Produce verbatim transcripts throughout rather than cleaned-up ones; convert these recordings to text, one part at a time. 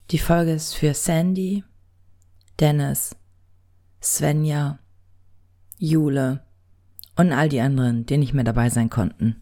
Die Folge ist für Sandy, Dennis, Svenja, Jule und all die anderen, die nicht mehr dabei sein konnten.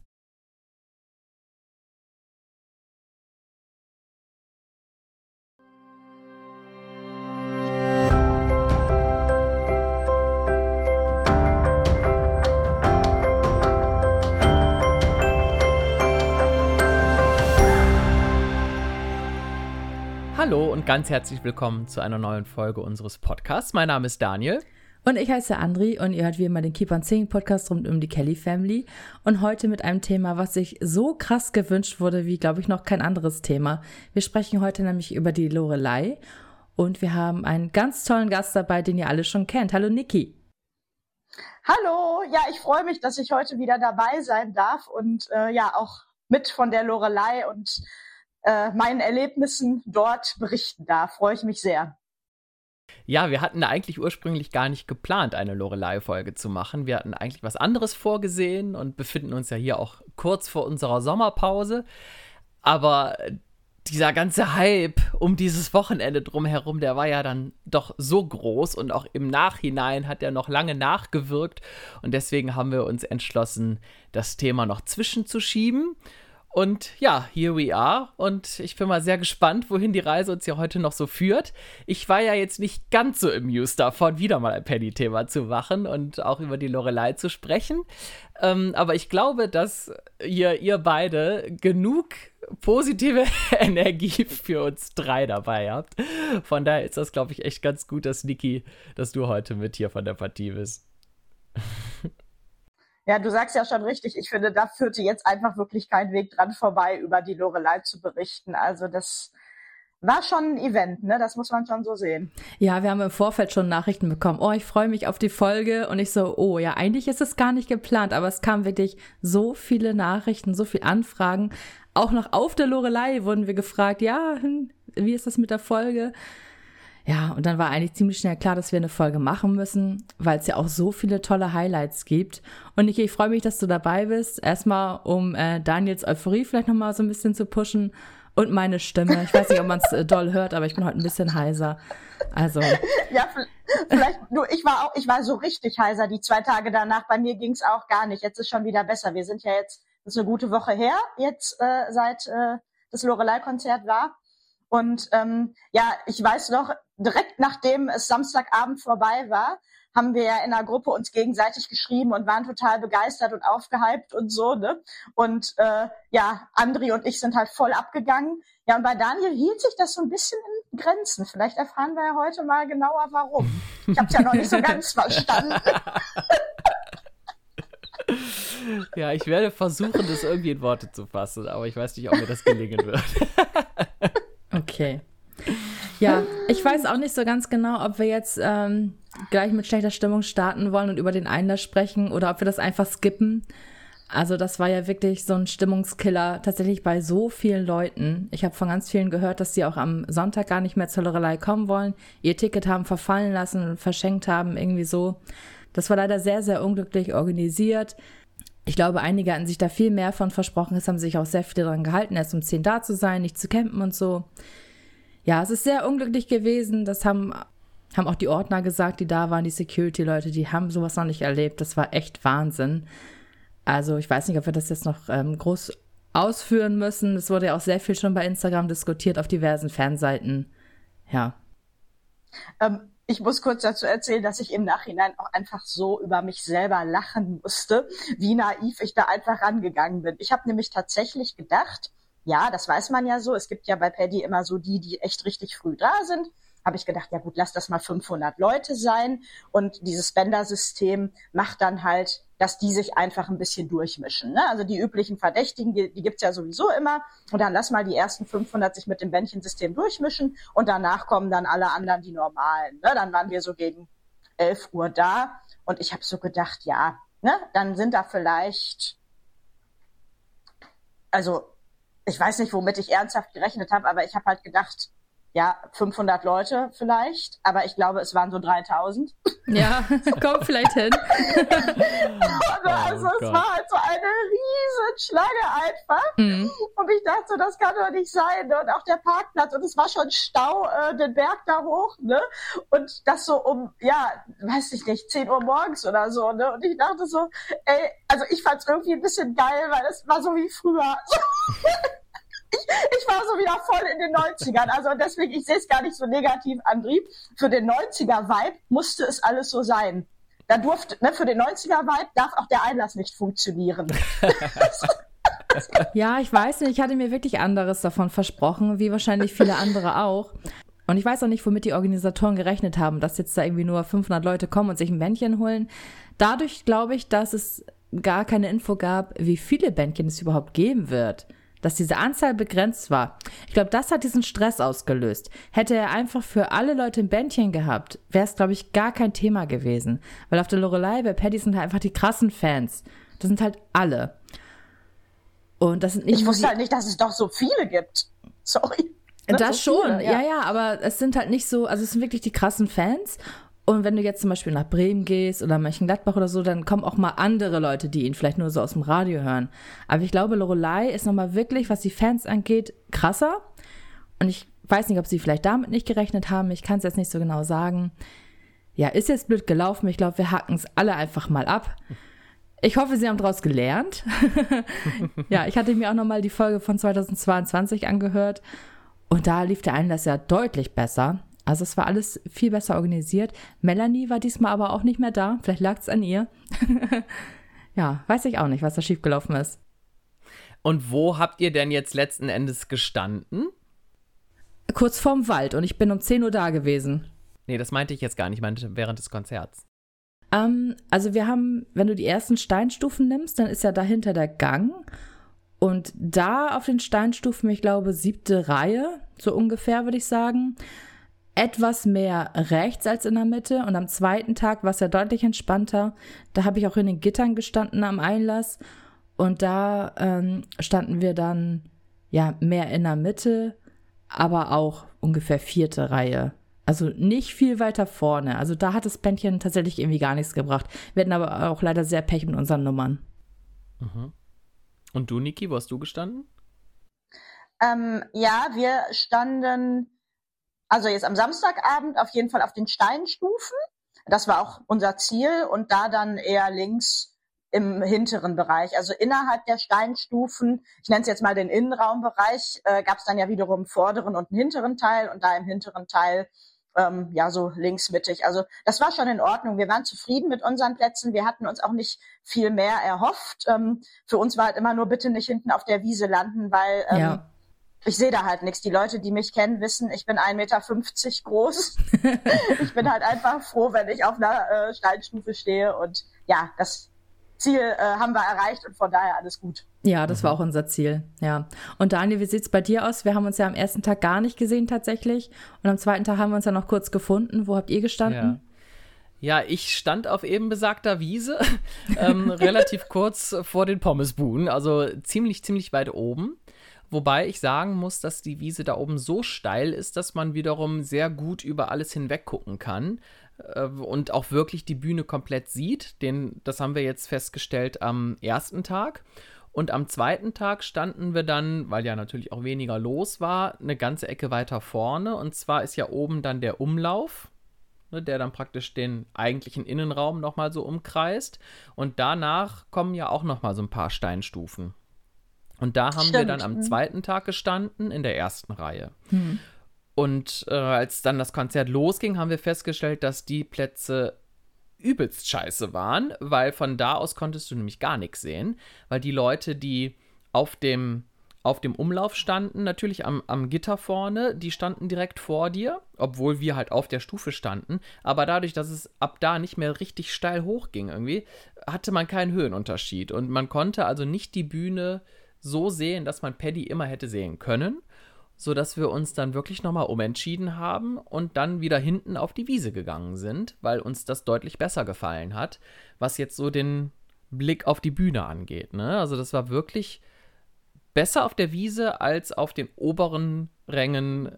Hallo und ganz herzlich willkommen zu einer neuen Folge unseres Podcasts. Mein Name ist Daniel. Und ich heiße Andri und ihr hört wie immer den Keep on Singing Podcast rund um die Kelly Family. Und heute mit einem Thema, was sich so krass gewünscht wurde, wie, glaube ich, noch kein anderes Thema. Wir sprechen heute nämlich über die Loreley und wir haben einen ganz tollen Gast dabei, den ihr alle schon kennt. Hallo Niki. Hallo, ja, ich freue mich, dass ich heute wieder dabei sein darf und äh, ja auch mit von der Loreley und äh, meinen Erlebnissen dort berichten darf. Freue ich mich sehr. Ja, wir hatten eigentlich ursprünglich gar nicht geplant, eine Loreley-Folge zu machen. Wir hatten eigentlich was anderes vorgesehen und befinden uns ja hier auch kurz vor unserer Sommerpause. Aber dieser ganze Hype um dieses Wochenende drumherum, der war ja dann doch so groß und auch im Nachhinein hat er noch lange nachgewirkt. Und deswegen haben wir uns entschlossen, das Thema noch zwischenzuschieben. Und ja, here we are und ich bin mal sehr gespannt, wohin die Reise uns ja heute noch so führt. Ich war ja jetzt nicht ganz so amused davon, wieder mal ein Penny-Thema zu machen und auch über die Loreley zu sprechen. Ähm, aber ich glaube, dass ihr, ihr beide genug positive Energie für uns drei dabei habt. Von daher ist das, glaube ich, echt ganz gut, dass Niki, dass du heute mit hier von der Partie bist. Ja, du sagst ja schon richtig. Ich finde, da führte jetzt einfach wirklich kein Weg dran vorbei, über die Loreley zu berichten. Also das war schon ein Event, ne? Das muss man schon so sehen. Ja, wir haben im Vorfeld schon Nachrichten bekommen. Oh, ich freue mich auf die Folge. Und ich so, oh ja, eigentlich ist es gar nicht geplant. Aber es kamen wirklich so viele Nachrichten, so viele Anfragen. Auch noch auf der Loreley wurden wir gefragt, ja, wie ist das mit der Folge? Ja, und dann war eigentlich ziemlich schnell klar, dass wir eine Folge machen müssen, weil es ja auch so viele tolle Highlights gibt. Und Niki, ich freue mich, dass du dabei bist. Erstmal, um äh, Daniels Euphorie vielleicht nochmal so ein bisschen zu pushen und meine Stimme. Ich weiß nicht, ob man es äh, doll hört, aber ich bin heute ein bisschen heiser. Also. Ja, vielleicht, du, ich war auch, ich war so richtig heiser die zwei Tage danach. Bei mir ging es auch gar nicht. Jetzt ist schon wieder besser. Wir sind ja jetzt, das ist eine gute Woche her, jetzt äh, seit äh, das Loreley-Konzert war. Und ähm, ja, ich weiß noch, direkt nachdem es Samstagabend vorbei war, haben wir ja in der Gruppe uns gegenseitig geschrieben und waren total begeistert und aufgehypt und so, ne? Und äh, ja, Andri und ich sind halt voll abgegangen. Ja, und bei Daniel hielt sich das so ein bisschen in Grenzen. Vielleicht erfahren wir ja heute mal genauer, warum. Ich habe es ja noch nicht so ganz verstanden. Ja, ich werde versuchen, das irgendwie in Worte zu fassen, aber ich weiß nicht, ob mir das gelingen wird. Okay. Ja, ich weiß auch nicht so ganz genau, ob wir jetzt ähm, gleich mit schlechter Stimmung starten wollen und über den Einlass sprechen oder ob wir das einfach skippen. Also das war ja wirklich so ein Stimmungskiller tatsächlich bei so vielen Leuten. Ich habe von ganz vielen gehört, dass sie auch am Sonntag gar nicht mehr zur Loreley kommen wollen, ihr Ticket haben verfallen lassen und verschenkt haben, irgendwie so. Das war leider sehr, sehr unglücklich organisiert. Ich glaube, einige hatten sich da viel mehr von versprochen. Es haben sich auch sehr viele daran gehalten, erst um zehn da zu sein, nicht zu campen und so. Ja, es ist sehr unglücklich gewesen. Das haben, haben auch die Ordner gesagt, die da waren, die Security-Leute, die haben sowas noch nicht erlebt. Das war echt Wahnsinn. Also ich weiß nicht, ob wir das jetzt noch ähm, groß ausführen müssen. Es wurde ja auch sehr viel schon bei Instagram diskutiert auf diversen Fanseiten. Ja. Ähm. Ich muss kurz dazu erzählen, dass ich im Nachhinein auch einfach so über mich selber lachen musste, wie naiv ich da einfach rangegangen bin. Ich habe nämlich tatsächlich gedacht, ja, das weiß man ja so, es gibt ja bei Paddy immer so die, die echt richtig früh da sind. Habe ich gedacht, ja gut, lass das mal fünfhundert Leute sein. Und dieses Spender-System macht dann halt, dass die sich einfach ein bisschen durchmischen. Ne? Also die üblichen Verdächtigen, die, die gibt's ja sowieso immer. Und dann lass mal die ersten fünfhundert sich mit dem Bändchensystem durchmischen. Und danach kommen dann alle anderen, die normalen. Ne? Dann waren wir so gegen elf Uhr da. Und ich habe so gedacht, ja, ne, dann sind da vielleicht, also ich weiß nicht, womit ich ernsthaft gerechnet habe, aber ich habe halt gedacht, ja, fünfhundert Leute vielleicht, aber ich glaube, es waren so dreitausend. Ja, kommt vielleicht hin. Also Oh es Gott. war halt so eine riesen Schlange einfach. Mhm. Und ich dachte so, das kann doch nicht sein. Ne? Und auch der Parkplatz. Und es war schon Stau, äh, den Berg da hoch. Ne? Und das so um, ja, weiß ich nicht, zehn Uhr morgens oder so. Ne? Und ich dachte so, ey, also ich fand es irgendwie ein bisschen geil, weil es war so wie früher. Ich, ich war so wieder voll in den neunzigern. Also deswegen, ich sehe es gar nicht so negativ, André. Für den neunziger-Vibe musste es alles so sein. Da durfte, ne, für den neunziger-Vibe darf auch der Einlass nicht funktionieren. Ja, ich weiß nicht, ich hatte mir wirklich anderes davon versprochen, wie wahrscheinlich viele andere auch. Und ich weiß auch nicht, womit die Organisatoren gerechnet haben, dass jetzt da irgendwie nur fünfhundert Leute kommen und sich ein Bändchen holen. Dadurch glaube ich, dass es gar keine Info gab, wie viele Bändchen es überhaupt geben wird. Dass diese Anzahl begrenzt war. Ich glaube, das hat diesen Stress ausgelöst. Hätte er einfach für alle Leute ein Bändchen gehabt, wäre es, glaube ich, gar kein Thema gewesen. Weil auf der Loreley bei Paddy sind halt einfach die krassen Fans. Das sind halt alle. Und das sind nicht Ich nur wusste die- halt nicht, dass es doch so viele gibt. Sorry. Ne, Das so schon, viele, ja. ja, aber es sind halt nicht so, also es sind wirklich die krassen Fans. Und wenn du jetzt zum Beispiel nach Bremen gehst oder Mönchengladbach oder so, dann kommen auch mal andere Leute, die ihn vielleicht nur so aus dem Radio hören. Aber ich glaube, Loreley ist nochmal wirklich, was die Fans angeht, krasser. Und ich weiß nicht, ob sie vielleicht damit nicht gerechnet haben. Ich kann es jetzt nicht so genau sagen. Ja, ist jetzt blöd gelaufen. Ich glaube, wir hacken es alle einfach mal ab. Ich hoffe, Sie haben daraus gelernt. Ja, ich hatte mir auch nochmal die Folge von zweitausendzweiundzwanzig angehört. Und da lief der Einlass ja deutlich besser. Also es war alles viel besser organisiert. Melanie war diesmal aber auch nicht mehr da. Vielleicht lag es an ihr. Ja, weiß ich auch nicht, was da schiefgelaufen ist. Und wo habt ihr denn jetzt letzten Endes gestanden? Kurz vorm Wald und ich bin um zehn Uhr da gewesen. Nee, das meinte ich jetzt gar nicht, ich meinte während des Konzerts. Ähm, also wir haben, wenn du die ersten Steinstufen nimmst, dann ist ja dahinter der Gang. Und da auf den Steinstufen, ich glaube, siebte Reihe, so ungefähr würde ich sagen, etwas mehr rechts als in der Mitte. Und am zweiten Tag war es ja deutlich entspannter. Da habe ich auch in den Gittern gestanden am Einlass. Und da ähm, standen wir dann ja mehr in der Mitte, aber auch ungefähr vierte Reihe. Also nicht viel weiter vorne. Also da hat das Bändchen tatsächlich irgendwie gar nichts gebracht. Wir hatten aber auch leider sehr Pech mit unseren Nummern. Mhm. Und du, Niki, wo hast du gestanden? Ähm, ja, wir standen, also jetzt am Samstagabend auf jeden Fall auf den Steinstufen. Das war auch unser Ziel und da dann eher links im hinteren Bereich. Also innerhalb der Steinstufen, ich nenne es jetzt mal den Innenraumbereich, äh, gab es dann ja wiederum einen vorderen und einen hinteren Teil und da im hinteren Teil ähm, ja so linksmittig. Also das war schon in Ordnung. Wir waren zufrieden mit unseren Plätzen. Wir hatten uns auch nicht viel mehr erhofft. Ähm, für uns war halt immer nur bitte nicht hinten auf der Wiese landen, weil ähm, Ja. ich sehe da halt nichts. Die Leute, die mich kennen, wissen, ich bin ein Meter fünfzig groß. Ich bin halt einfach froh, wenn ich auf einer äh, Steinstufe stehe. Und ja, das Ziel äh, haben wir erreicht und von daher alles gut. Ja, das war auch unser Ziel, ja. Und Daniel, wie sieht's bei dir aus? Wir haben uns ja am ersten Tag gar nicht gesehen tatsächlich. Und am zweiten Tag haben wir uns ja noch kurz gefunden. Wo habt ihr gestanden? Ja, ich stand auf eben besagter Wiese, ähm, relativ kurz vor den Pommesbuden, also ziemlich, ziemlich weit oben. Wobei ich sagen muss, dass die Wiese da oben so steil ist, dass man wiederum sehr gut über alles hinweg gucken kann äh, und auch wirklich die Bühne komplett sieht. Den, das haben wir jetzt festgestellt am ersten Tag. Und am zweiten Tag standen wir dann, weil ja natürlich auch weniger los war, eine ganze Ecke weiter vorne. Und zwar ist ja oben dann der Umlauf, ne, der dann praktisch den eigentlichen Innenraum nochmal so umkreist. Und danach kommen ja auch nochmal so ein paar Steinstufen. Und da haben Stimmt. wir dann am zweiten Tag gestanden, in der ersten Reihe. Hm. Und äh, als dann das Konzert losging, haben wir festgestellt, dass die Plätze übelst scheiße waren, weil von da aus konntest du nämlich gar nichts sehen, weil die Leute, die auf dem, auf dem Umlauf standen, natürlich am, am Gitter vorne, die standen direkt vor dir, obwohl wir halt auf der Stufe standen, aber dadurch, dass es ab da nicht mehr richtig steil hochging irgendwie, hatte man keinen Höhenunterschied und man konnte also nicht die Bühne so sehen, dass man Paddy immer hätte sehen können, sodass wir uns dann wirklich nochmal umentschieden haben und dann wieder hinten auf die Wiese gegangen sind, weil uns das deutlich besser gefallen hat, was jetzt so den Blick auf die Bühne angeht, ne? Also das war wirklich besser auf der Wiese als auf den oberen Rängen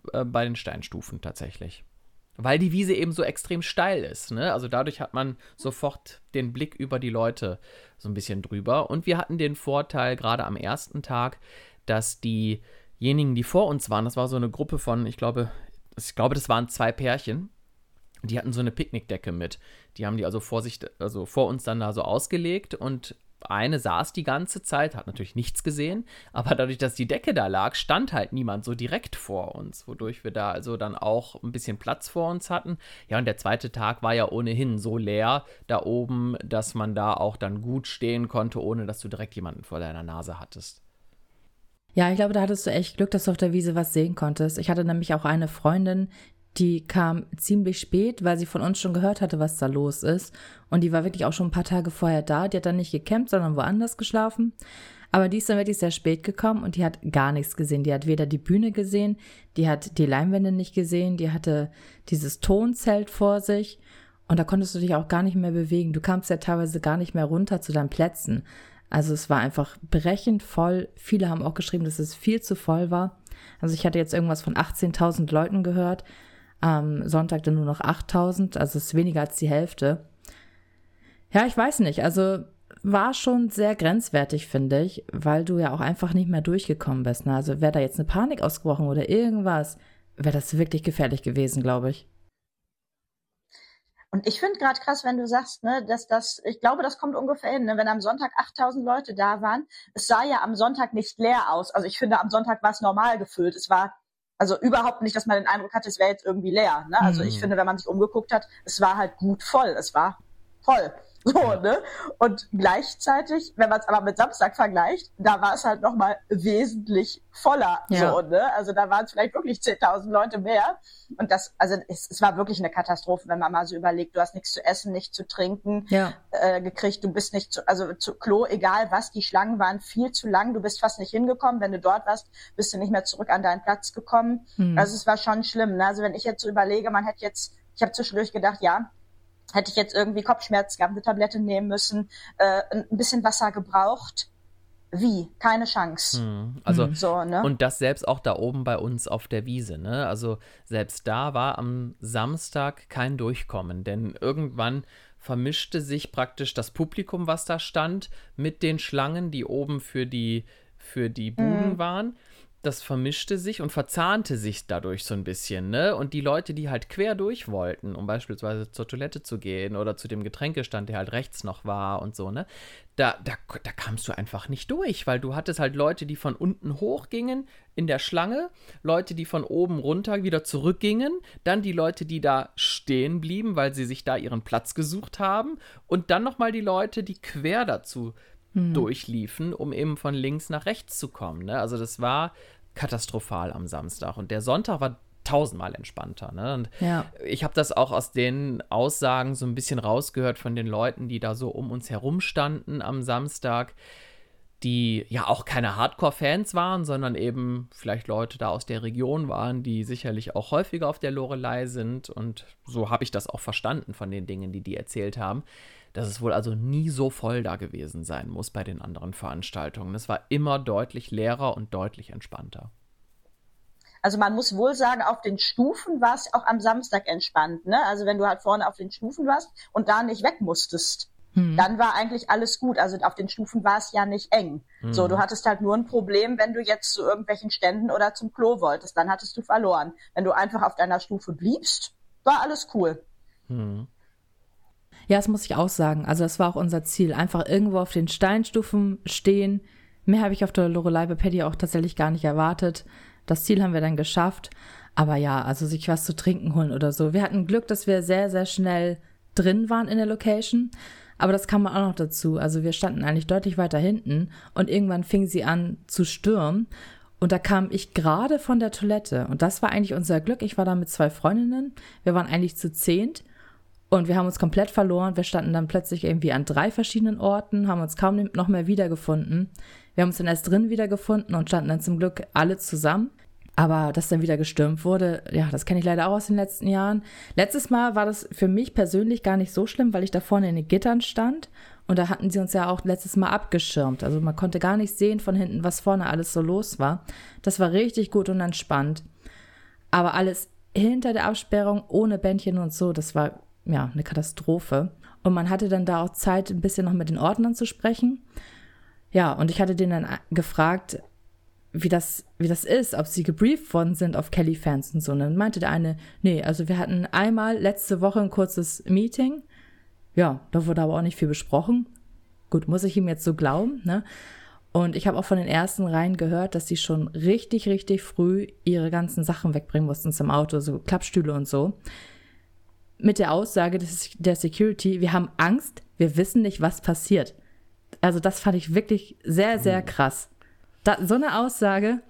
äh, bei den Steinstufen tatsächlich. Weil die Wiese eben so extrem steil ist, ne? Also dadurch hat man sofort den Blick über die Leute so ein bisschen drüber. Und wir hatten den Vorteil, gerade am ersten Tag, dass diejenigen, die vor uns waren, das war so eine Gruppe von, ich glaube, ich glaube, das waren zwei Pärchen, die hatten so eine Picknickdecke mit. Die haben die also vor sich, also vor uns dann da so ausgelegt und eine saß die ganze Zeit, hat natürlich nichts gesehen, aber dadurch, dass die Decke da lag, stand halt niemand so direkt vor uns, wodurch wir da also dann auch ein bisschen Platz vor uns hatten. Ja, und der zweite Tag war ja ohnehin so leer da oben, dass man da auch dann gut stehen konnte, ohne dass du direkt jemanden vor deiner Nase hattest. Ja, ich glaube, da hattest du echt Glück, dass du auf der Wiese was sehen konntest. Ich hatte nämlich auch eine Freundin, die kam ziemlich spät, weil sie von uns schon gehört hatte, was da los ist. Und die war wirklich auch schon ein paar Tage vorher da. Die hat dann nicht gecampt, sondern woanders geschlafen. Aber die ist dann wirklich sehr spät gekommen und die hat gar nichts gesehen. Die hat weder die Bühne gesehen, die hat die Leinwände nicht gesehen, die hatte dieses Tonzelt vor sich. Und da konntest du dich auch gar nicht mehr bewegen. Du kamst ja teilweise gar nicht mehr runter zu deinen Plätzen. Also es war einfach brechend voll. Viele haben auch geschrieben, dass es viel zu voll war. Also ich hatte jetzt irgendwas von achtzehntausend Leuten gehört. Am Sonntag dann nur noch achttausend, also es ist weniger als die Hälfte. Ja, ich weiß nicht, also war schon sehr grenzwertig, finde ich, weil du ja auch einfach nicht mehr durchgekommen bist. Ne? Also wäre da jetzt eine Panik ausgebrochen oder irgendwas, wäre das wirklich gefährlich gewesen, glaube ich. Und ich finde gerade krass, wenn du sagst, ne, dass das, ich glaube, das kommt ungefähr hin, ne, wenn am Sonntag achttausend Leute da waren. Es sah ja am Sonntag nicht leer aus. Also ich finde, am Sonntag war es normal gefüllt. Es war also überhaupt nicht, dass man den Eindruck hatte, es wäre jetzt irgendwie leer. Ne? Also mhm. ich finde, wenn man sich umgeguckt hat, es war halt gut voll. Es war voll. So, ne? Und gleichzeitig, wenn man es aber mit Samstag vergleicht, da war es halt nochmal wesentlich voller. Ja. So, ne? Also da waren es vielleicht wirklich zehntausend Leute mehr. Und das, also es, es war wirklich eine Katastrophe, wenn man mal so überlegt, du hast nichts zu essen, nichts zu trinken ja. äh, gekriegt, du bist nicht zu, also zu Klo, egal was, die Schlangen waren viel zu lang, du bist fast nicht hingekommen. Wenn du dort warst, bist du nicht mehr zurück an deinen Platz gekommen. Hm. Also es war schon schlimm. Ne? Also wenn ich jetzt so überlege, man hätte jetzt, ich habe zwischendurch gedacht, ja, hätte ich jetzt irgendwie Kopfschmerzen gehabt, eine Tablette nehmen müssen, äh, ein bisschen Wasser gebraucht. Wie? Keine Chance. Hm, also, hm. so, ne? Und das selbst auch da oben bei uns auf der Wiese, ne? Also selbst da war am Samstag kein Durchkommen, denn irgendwann vermischte sich praktisch das Publikum, was da stand, mit den Schlangen, die oben für die, für die Buden hm. waren. Das vermischte sich und verzahnte sich dadurch so ein bisschen, ne? Und die Leute, die halt quer durch wollten, um beispielsweise zur Toilette zu gehen oder zu dem Getränkestand, der halt rechts noch war und so, ne? Da, da, da kamst du einfach nicht durch, weil du hattest halt Leute, die von unten hochgingen in der Schlange, Leute, die von oben runter wieder zurückgingen, dann die Leute, die da stehen blieben, weil sie sich da ihren Platz gesucht haben und dann nochmal die Leute, die quer dazu Hm. durchliefen, um eben von links nach rechts zu kommen. Ne? Also das war katastrophal am Samstag. Und der Sonntag war tausendmal entspannter. Ne? Und ja. ich habe das auch aus den Aussagen so ein bisschen rausgehört von den Leuten, die da so um uns herum standen am Samstag, die ja auch keine Hardcore-Fans waren, sondern eben vielleicht Leute da aus der Region waren, die sicherlich auch häufiger auf der Loreley sind. Und so habe ich das auch verstanden von den Dingen, die die erzählt haben, dass es wohl also nie so voll da gewesen sein muss bei den anderen Veranstaltungen. Es war immer deutlich leerer und deutlich entspannter. Also man muss wohl sagen, auf den Stufen war es auch am Samstag entspannt. Ne? Also wenn du halt vorne auf den Stufen warst und da nicht weg musstest, hm. dann war eigentlich alles gut. Also auf den Stufen war es ja nicht eng. Hm. So, du hattest halt nur ein Problem, wenn du jetzt zu irgendwelchen Ständen oder zum Klo wolltest. Dann hattest du verloren. Wenn du einfach auf deiner Stufe bliebst, war alles cool. Hm. Ja, das muss ich auch sagen. Also das war auch unser Ziel. Einfach irgendwo auf den Steinstufen stehen. Mehr habe ich auf der Loreley bei Paddy auch tatsächlich gar nicht erwartet. Das Ziel haben wir dann geschafft. Aber ja, also sich was zu trinken holen oder so. Wir hatten Glück, dass wir sehr, sehr schnell drin waren in der Location. Aber das kam auch noch dazu. Also wir standen eigentlich deutlich weiter hinten. Und irgendwann fing sie an zu stürmen. Und da kam ich gerade von der Toilette. Und das war eigentlich unser Glück. Ich war da mit zwei Freundinnen. Wir waren eigentlich zu zehnt. Und wir haben uns komplett verloren. Wir standen dann plötzlich irgendwie an drei verschiedenen Orten, haben uns kaum noch mehr wiedergefunden. Wir haben uns dann erst drin wiedergefunden und standen dann zum Glück alle zusammen. Aber dass dann wieder gestürmt wurde, ja, das kenne ich leider auch aus den letzten Jahren. Letztes Mal war das für mich persönlich gar nicht so schlimm, weil ich da vorne in den Gittern stand. Und da hatten sie uns ja auch letztes Mal abgeschirmt. Also man konnte gar nicht sehen von hinten, was vorne alles so los war. Das war richtig gut und entspannt. Aber alles hinter der Absperrung, ohne Bändchen und so, das war ja eine Katastrophe. Und man hatte dann da auch Zeit, ein bisschen noch mit den Ordnern zu sprechen. Ja, und ich hatte den dann gefragt, wie das, wie das ist, ob sie gebrieft worden sind auf Kelly-Fans und so. Und dann meinte der eine, nee, also wir hatten einmal letzte Woche ein kurzes Meeting. Ja, da wurde aber auch nicht viel besprochen. Gut, muss ich ihm jetzt so glauben, ne? Und ich habe auch von den ersten Reihen gehört, dass sie schon richtig, richtig früh ihre ganzen Sachen wegbringen mussten zum Auto, so Klappstühle und so. Mit der Aussage des, der Security, wir haben Angst, wir wissen nicht, was passiert. Also das fand ich wirklich sehr, sehr krass. Da, so eine Aussage.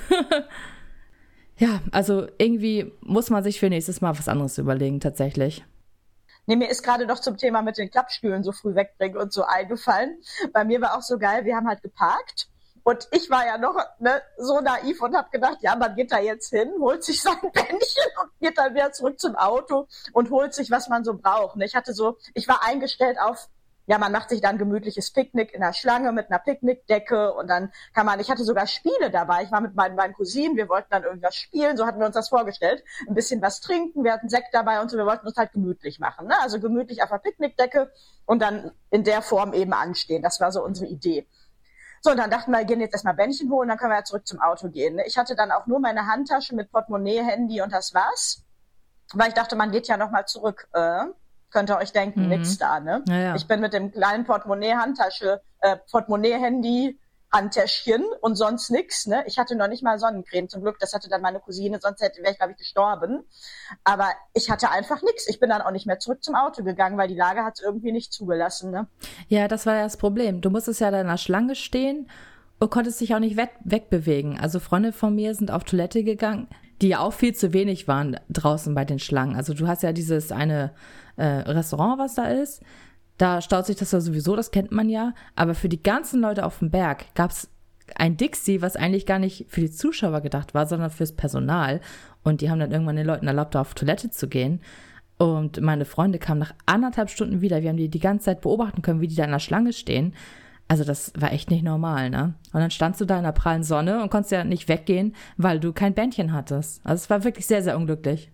Ja, also irgendwie muss man sich für nächstes Mal was anderes überlegen, tatsächlich. Nee, mir ist gerade noch zum Thema mit den Klappstühlen so früh wegbringen und so eingefallen. Bei mir war auch so geil, wir haben halt geparkt und ich war ja noch ne, so naiv und habe gedacht, ja, man geht da jetzt hin, holt sich sein Bändchen und geht dann wieder zurück zum Auto und holt sich, was man so braucht. Ich hatte so, ich war eingestellt auf, ja, man macht sich dann gemütliches Picknick in der Schlange mit einer Picknickdecke und dann kann man, ich hatte sogar Spiele dabei. Ich war mit meinen, meinen Cousinen, wir wollten dann irgendwas spielen, so hatten wir uns das vorgestellt. Ein bisschen was trinken, wir hatten Sekt dabei und so, wir wollten uns halt gemütlich machen, ne? Also gemütlich auf der Picknickdecke und dann in der Form eben anstehen. Das war so unsere Idee. So, und dann dachten wir, wir gehen jetzt erstmal Bändchen holen, dann können wir ja zurück zum Auto gehen. Ne? Ich hatte dann auch nur meine Handtasche mit Portemonnaie, Handy und das war's. Weil ich dachte, man geht ja nochmal zurück, äh, könnt ihr euch denken, mhm. nix da, ne? Ja, ja. Ich bin mit dem kleinen Portemonnaie, Handtasche, äh, Portemonnaie, Handy, Handtäschchen und sonst nix, ne? Ich hatte noch nicht mal Sonnencreme, zum Glück, das hatte dann meine Cousine, sonst hätte, wäre ich, glaube ich, gestorben. Aber ich hatte einfach nix. Ich bin dann auch nicht mehr zurück zum Auto gegangen, weil die Lage hat es irgendwie nicht zugelassen, ne? Ja, das war ja das Problem. Du musstest ja da in der Schlange stehen und konntest dich auch nicht weg, wegbewegen. Also Freunde von mir sind auf Toilette gegangen, die ja auch viel zu wenig waren draußen bei den Schlangen. Also du hast ja dieses eine äh, Restaurant, was da ist. Da staut sich das ja sowieso, das kennt man ja. Aber für die ganzen Leute auf dem Berg gab es ein Dixie, was eigentlich gar nicht für die Zuschauer gedacht war, sondern fürs Personal. Und die haben dann irgendwann den Leuten erlaubt, da auf Toilette zu gehen. Und meine Freunde kamen nach anderthalb Stunden wieder. Wir haben die die ganze Zeit beobachten können, wie die da in der Schlange stehen. Also das war echt nicht normal, ne? Und dann standst du da in der prallen Sonne und konntest ja nicht weggehen, weil du kein Bändchen hattest. Also es war wirklich sehr, sehr unglücklich.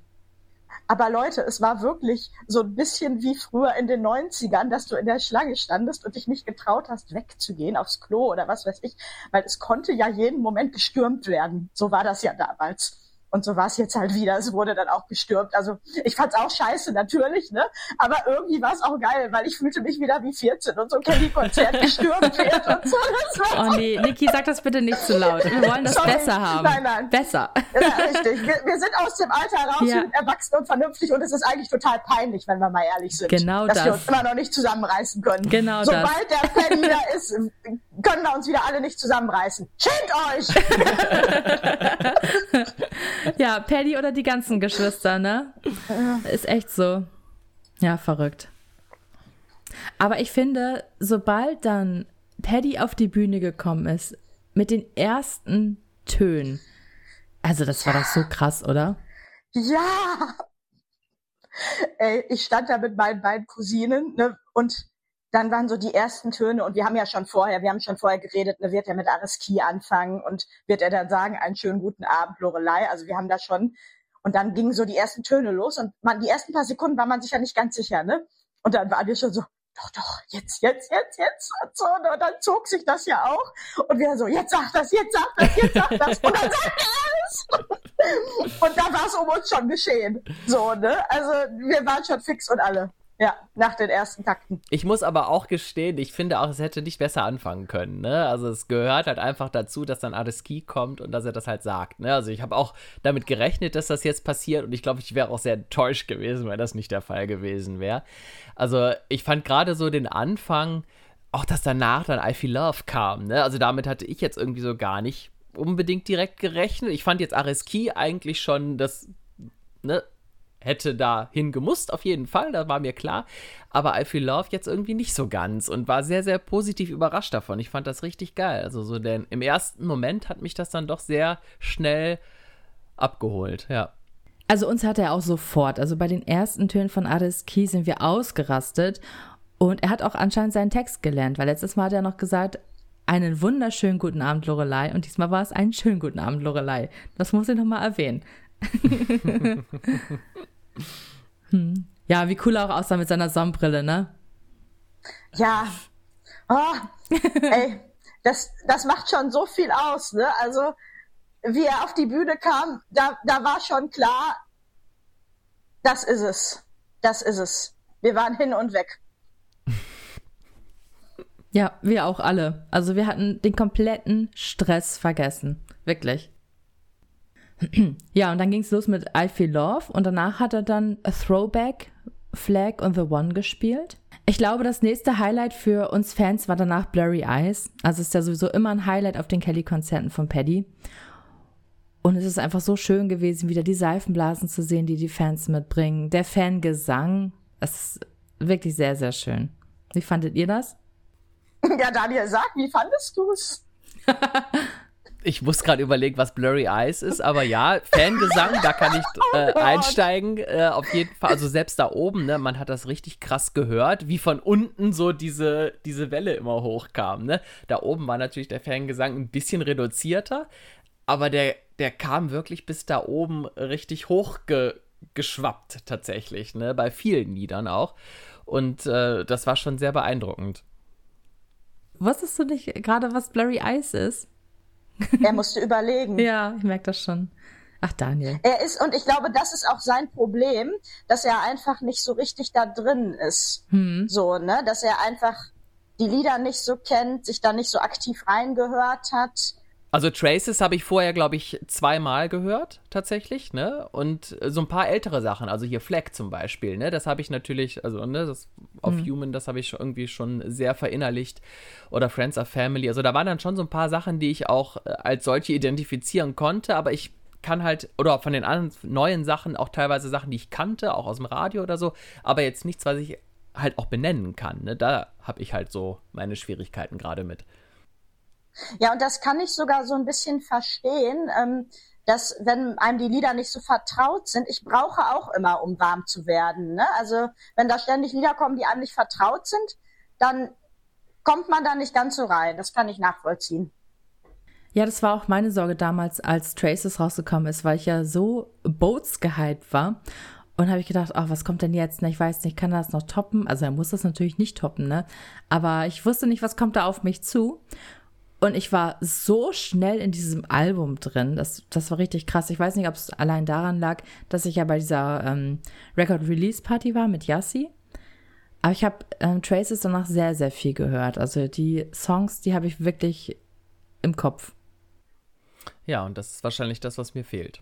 Aber Leute, es war wirklich so ein bisschen wie früher in den neunzigern, dass du in der Schlange standest und dich nicht getraut hast, wegzugehen aufs Klo oder was weiß ich, weil es konnte ja jeden Moment gestürmt werden. So war das ja damals. Und so war es jetzt halt wieder. Es wurde dann auch gestürmt. Also ich fand's auch scheiße, natürlich, ne? Aber irgendwie war es auch geil, weil ich fühlte mich wieder wie vierzehn und so ein Kelly-Konzert gestürmt wird und so. Oh nee, Niki, sag das bitte nicht zu laut. Wir wollen das Sorry. besser haben. Nein, nein. Besser. Ja, richtig. Wir, wir sind aus dem Alter raus, Ja. wir sind erwachsen und vernünftig und es ist eigentlich total peinlich, wenn wir mal ehrlich sind. Genau dass das. wir uns immer noch nicht zusammenreißen können. Genau Sobald das. der Paddy da ist, können wir uns wieder alle nicht zusammenreißen. Schämt euch! Ja, Paddy oder die ganzen Geschwister, ne? Ist echt so. Ja, verrückt. Aber ich finde, sobald dann Paddy auf die Bühne gekommen ist, mit den ersten Tönen, also das war doch so krass, oder? Ja! Ey, ich stand da mit meinen beiden Cousinen, ne, und dann waren so die ersten Töne und wir haben ja schon vorher, wir haben schon vorher geredet, ne, wird er mit Areski anfangen und wird er dann sagen, einen schönen guten Abend, Lorelei, also wir haben da schon, und dann gingen so die ersten Töne los und man, die ersten paar Sekunden war man sich ja nicht ganz sicher, ne, und dann waren wir schon so, doch, doch, jetzt, jetzt, jetzt, jetzt, und so, und dann zog sich das ja auch, und wir so, jetzt sag das, jetzt sag das, jetzt sag das, und dann sagt er es! Und da war es um uns schon geschehen, so, ne, also wir waren schon fix und alle. Ja, nach den ersten Takten. Ich muss aber auch gestehen, ich finde auch, es hätte nicht besser anfangen können, ne? Also es gehört halt einfach dazu, dass dann Areski kommt und dass er das halt sagt, ne? Also ich habe auch damit gerechnet, dass das jetzt passiert und ich glaube, ich wäre auch sehr enttäuscht gewesen, wenn das nicht der Fall gewesen wäre. Also ich fand gerade so den Anfang, auch dass danach dann I Feel Love kam, ne? Also damit hatte ich jetzt irgendwie so gar nicht unbedingt direkt gerechnet. Ich fand jetzt Areski eigentlich schon das, ne? Hätte da hingemusst, auf jeden Fall, das war mir klar. Aber I Feel Love jetzt irgendwie nicht so ganz und war sehr, sehr positiv überrascht davon. Ich fand das richtig geil. Also so, denn im ersten Moment hat mich das dann doch sehr schnell abgeholt, ja. Also uns hat er auch sofort, also bei den ersten Tönen von Areski sind wir ausgerastet und er hat auch anscheinend seinen Text gelernt, weil letztes Mal hat er noch gesagt, einen wunderschönen guten Abend, Lorelei, und diesmal war es einen schönen guten Abend, Lorelei. Das muss ich nochmal erwähnen. hm. Ja, wie cool er auch aussah mit seiner Sonnenbrille, ne? Ja. Oh, ey, das, das macht schon so viel aus, ne? Also, wie er auf die Bühne kam, da, da war schon klar, das ist es. Das ist es. Wir waren hin und weg. Ja, wir auch alle. Also wir hatten den kompletten Stress vergessen. Wirklich. Ja, und dann ging es los mit I Feel Love und danach hat er dann A Throwback, Flag und The One gespielt. Ich glaube, das nächste Highlight für uns Fans war danach Blurry Eyes. Also es ist ja sowieso immer ein Highlight auf den Kelly-Konzerten von Paddy. Und es ist einfach so schön gewesen, wieder die Seifenblasen zu sehen, die die Fans mitbringen. Der Fangesang, es ist wirklich sehr, sehr schön. Wie fandet ihr das? Ja, Daniel, sag, wie fandest du es? Ich muss gerade überlegen, was Blurry Eyes ist, aber ja, Fangesang, da kann ich äh, oh einsteigen, äh, auf jeden Fall. Also selbst da oben, ne, man hat das richtig krass gehört, wie von unten so diese, diese Welle immer hochkam, ne. Da oben war natürlich der Fangesang ein bisschen reduzierter, aber der, der kam wirklich bis da oben richtig hochgeschwappt tatsächlich, ne, bei vielen Liedern auch. Und äh, das war schon sehr beeindruckend. Wusstest du nicht gerade, was Blurry Eyes ist? Er musste überlegen. Ja, ich merke das schon. Ach, Daniel. Er ist, und ich glaube, das ist auch sein Problem, dass er einfach nicht so richtig da drin ist. Hm. So, ne, dass er einfach die Lieder nicht so kennt, sich da nicht so aktiv reingehört hat. Also Traces habe ich vorher, glaube ich, zweimal gehört, tatsächlich, ne? Und so ein paar ältere Sachen, also hier Flag zum Beispiel, ne? Das habe ich natürlich, also, ne, das auf mhm. Human, das habe ich irgendwie schon sehr verinnerlicht. Oder Friends of Family, also da waren dann schon so ein paar Sachen, die ich auch als solche identifizieren konnte, aber ich kann halt, oder von den anderen neuen Sachen, auch teilweise Sachen, die ich kannte, auch aus dem Radio oder so, aber jetzt nichts, was ich halt auch benennen kann, ne? Da habe ich halt so meine Schwierigkeiten gerade mit. Ja, und das kann ich sogar so ein bisschen verstehen, ähm, dass, wenn einem die Lieder nicht so vertraut sind, ich brauche auch immer, um warm zu werden, ne? Also, wenn da ständig Lieder kommen, die einem nicht vertraut sind, dann kommt man da nicht ganz so rein. Das kann ich nachvollziehen. Ja, das war auch meine Sorge damals, als Traces rausgekommen ist, weil ich ja so Boats gehypt war. Und habe ich gedacht, ach, was kommt denn jetzt? Ich weiß nicht, kann er das noch toppen? Also, er muss das natürlich nicht toppen, ne? Aber ich wusste nicht, was kommt da auf mich zu. Und ich war so schnell in diesem Album drin, das, das war richtig krass. Ich weiß nicht, ob es allein daran lag, dass ich ja bei dieser ähm, Record-Release-Party war mit Yassi. Aber ich habe ähm, Traces danach sehr, sehr viel gehört. Also die Songs, die habe ich wirklich im Kopf. Ja, und das ist wahrscheinlich das, was mir fehlt.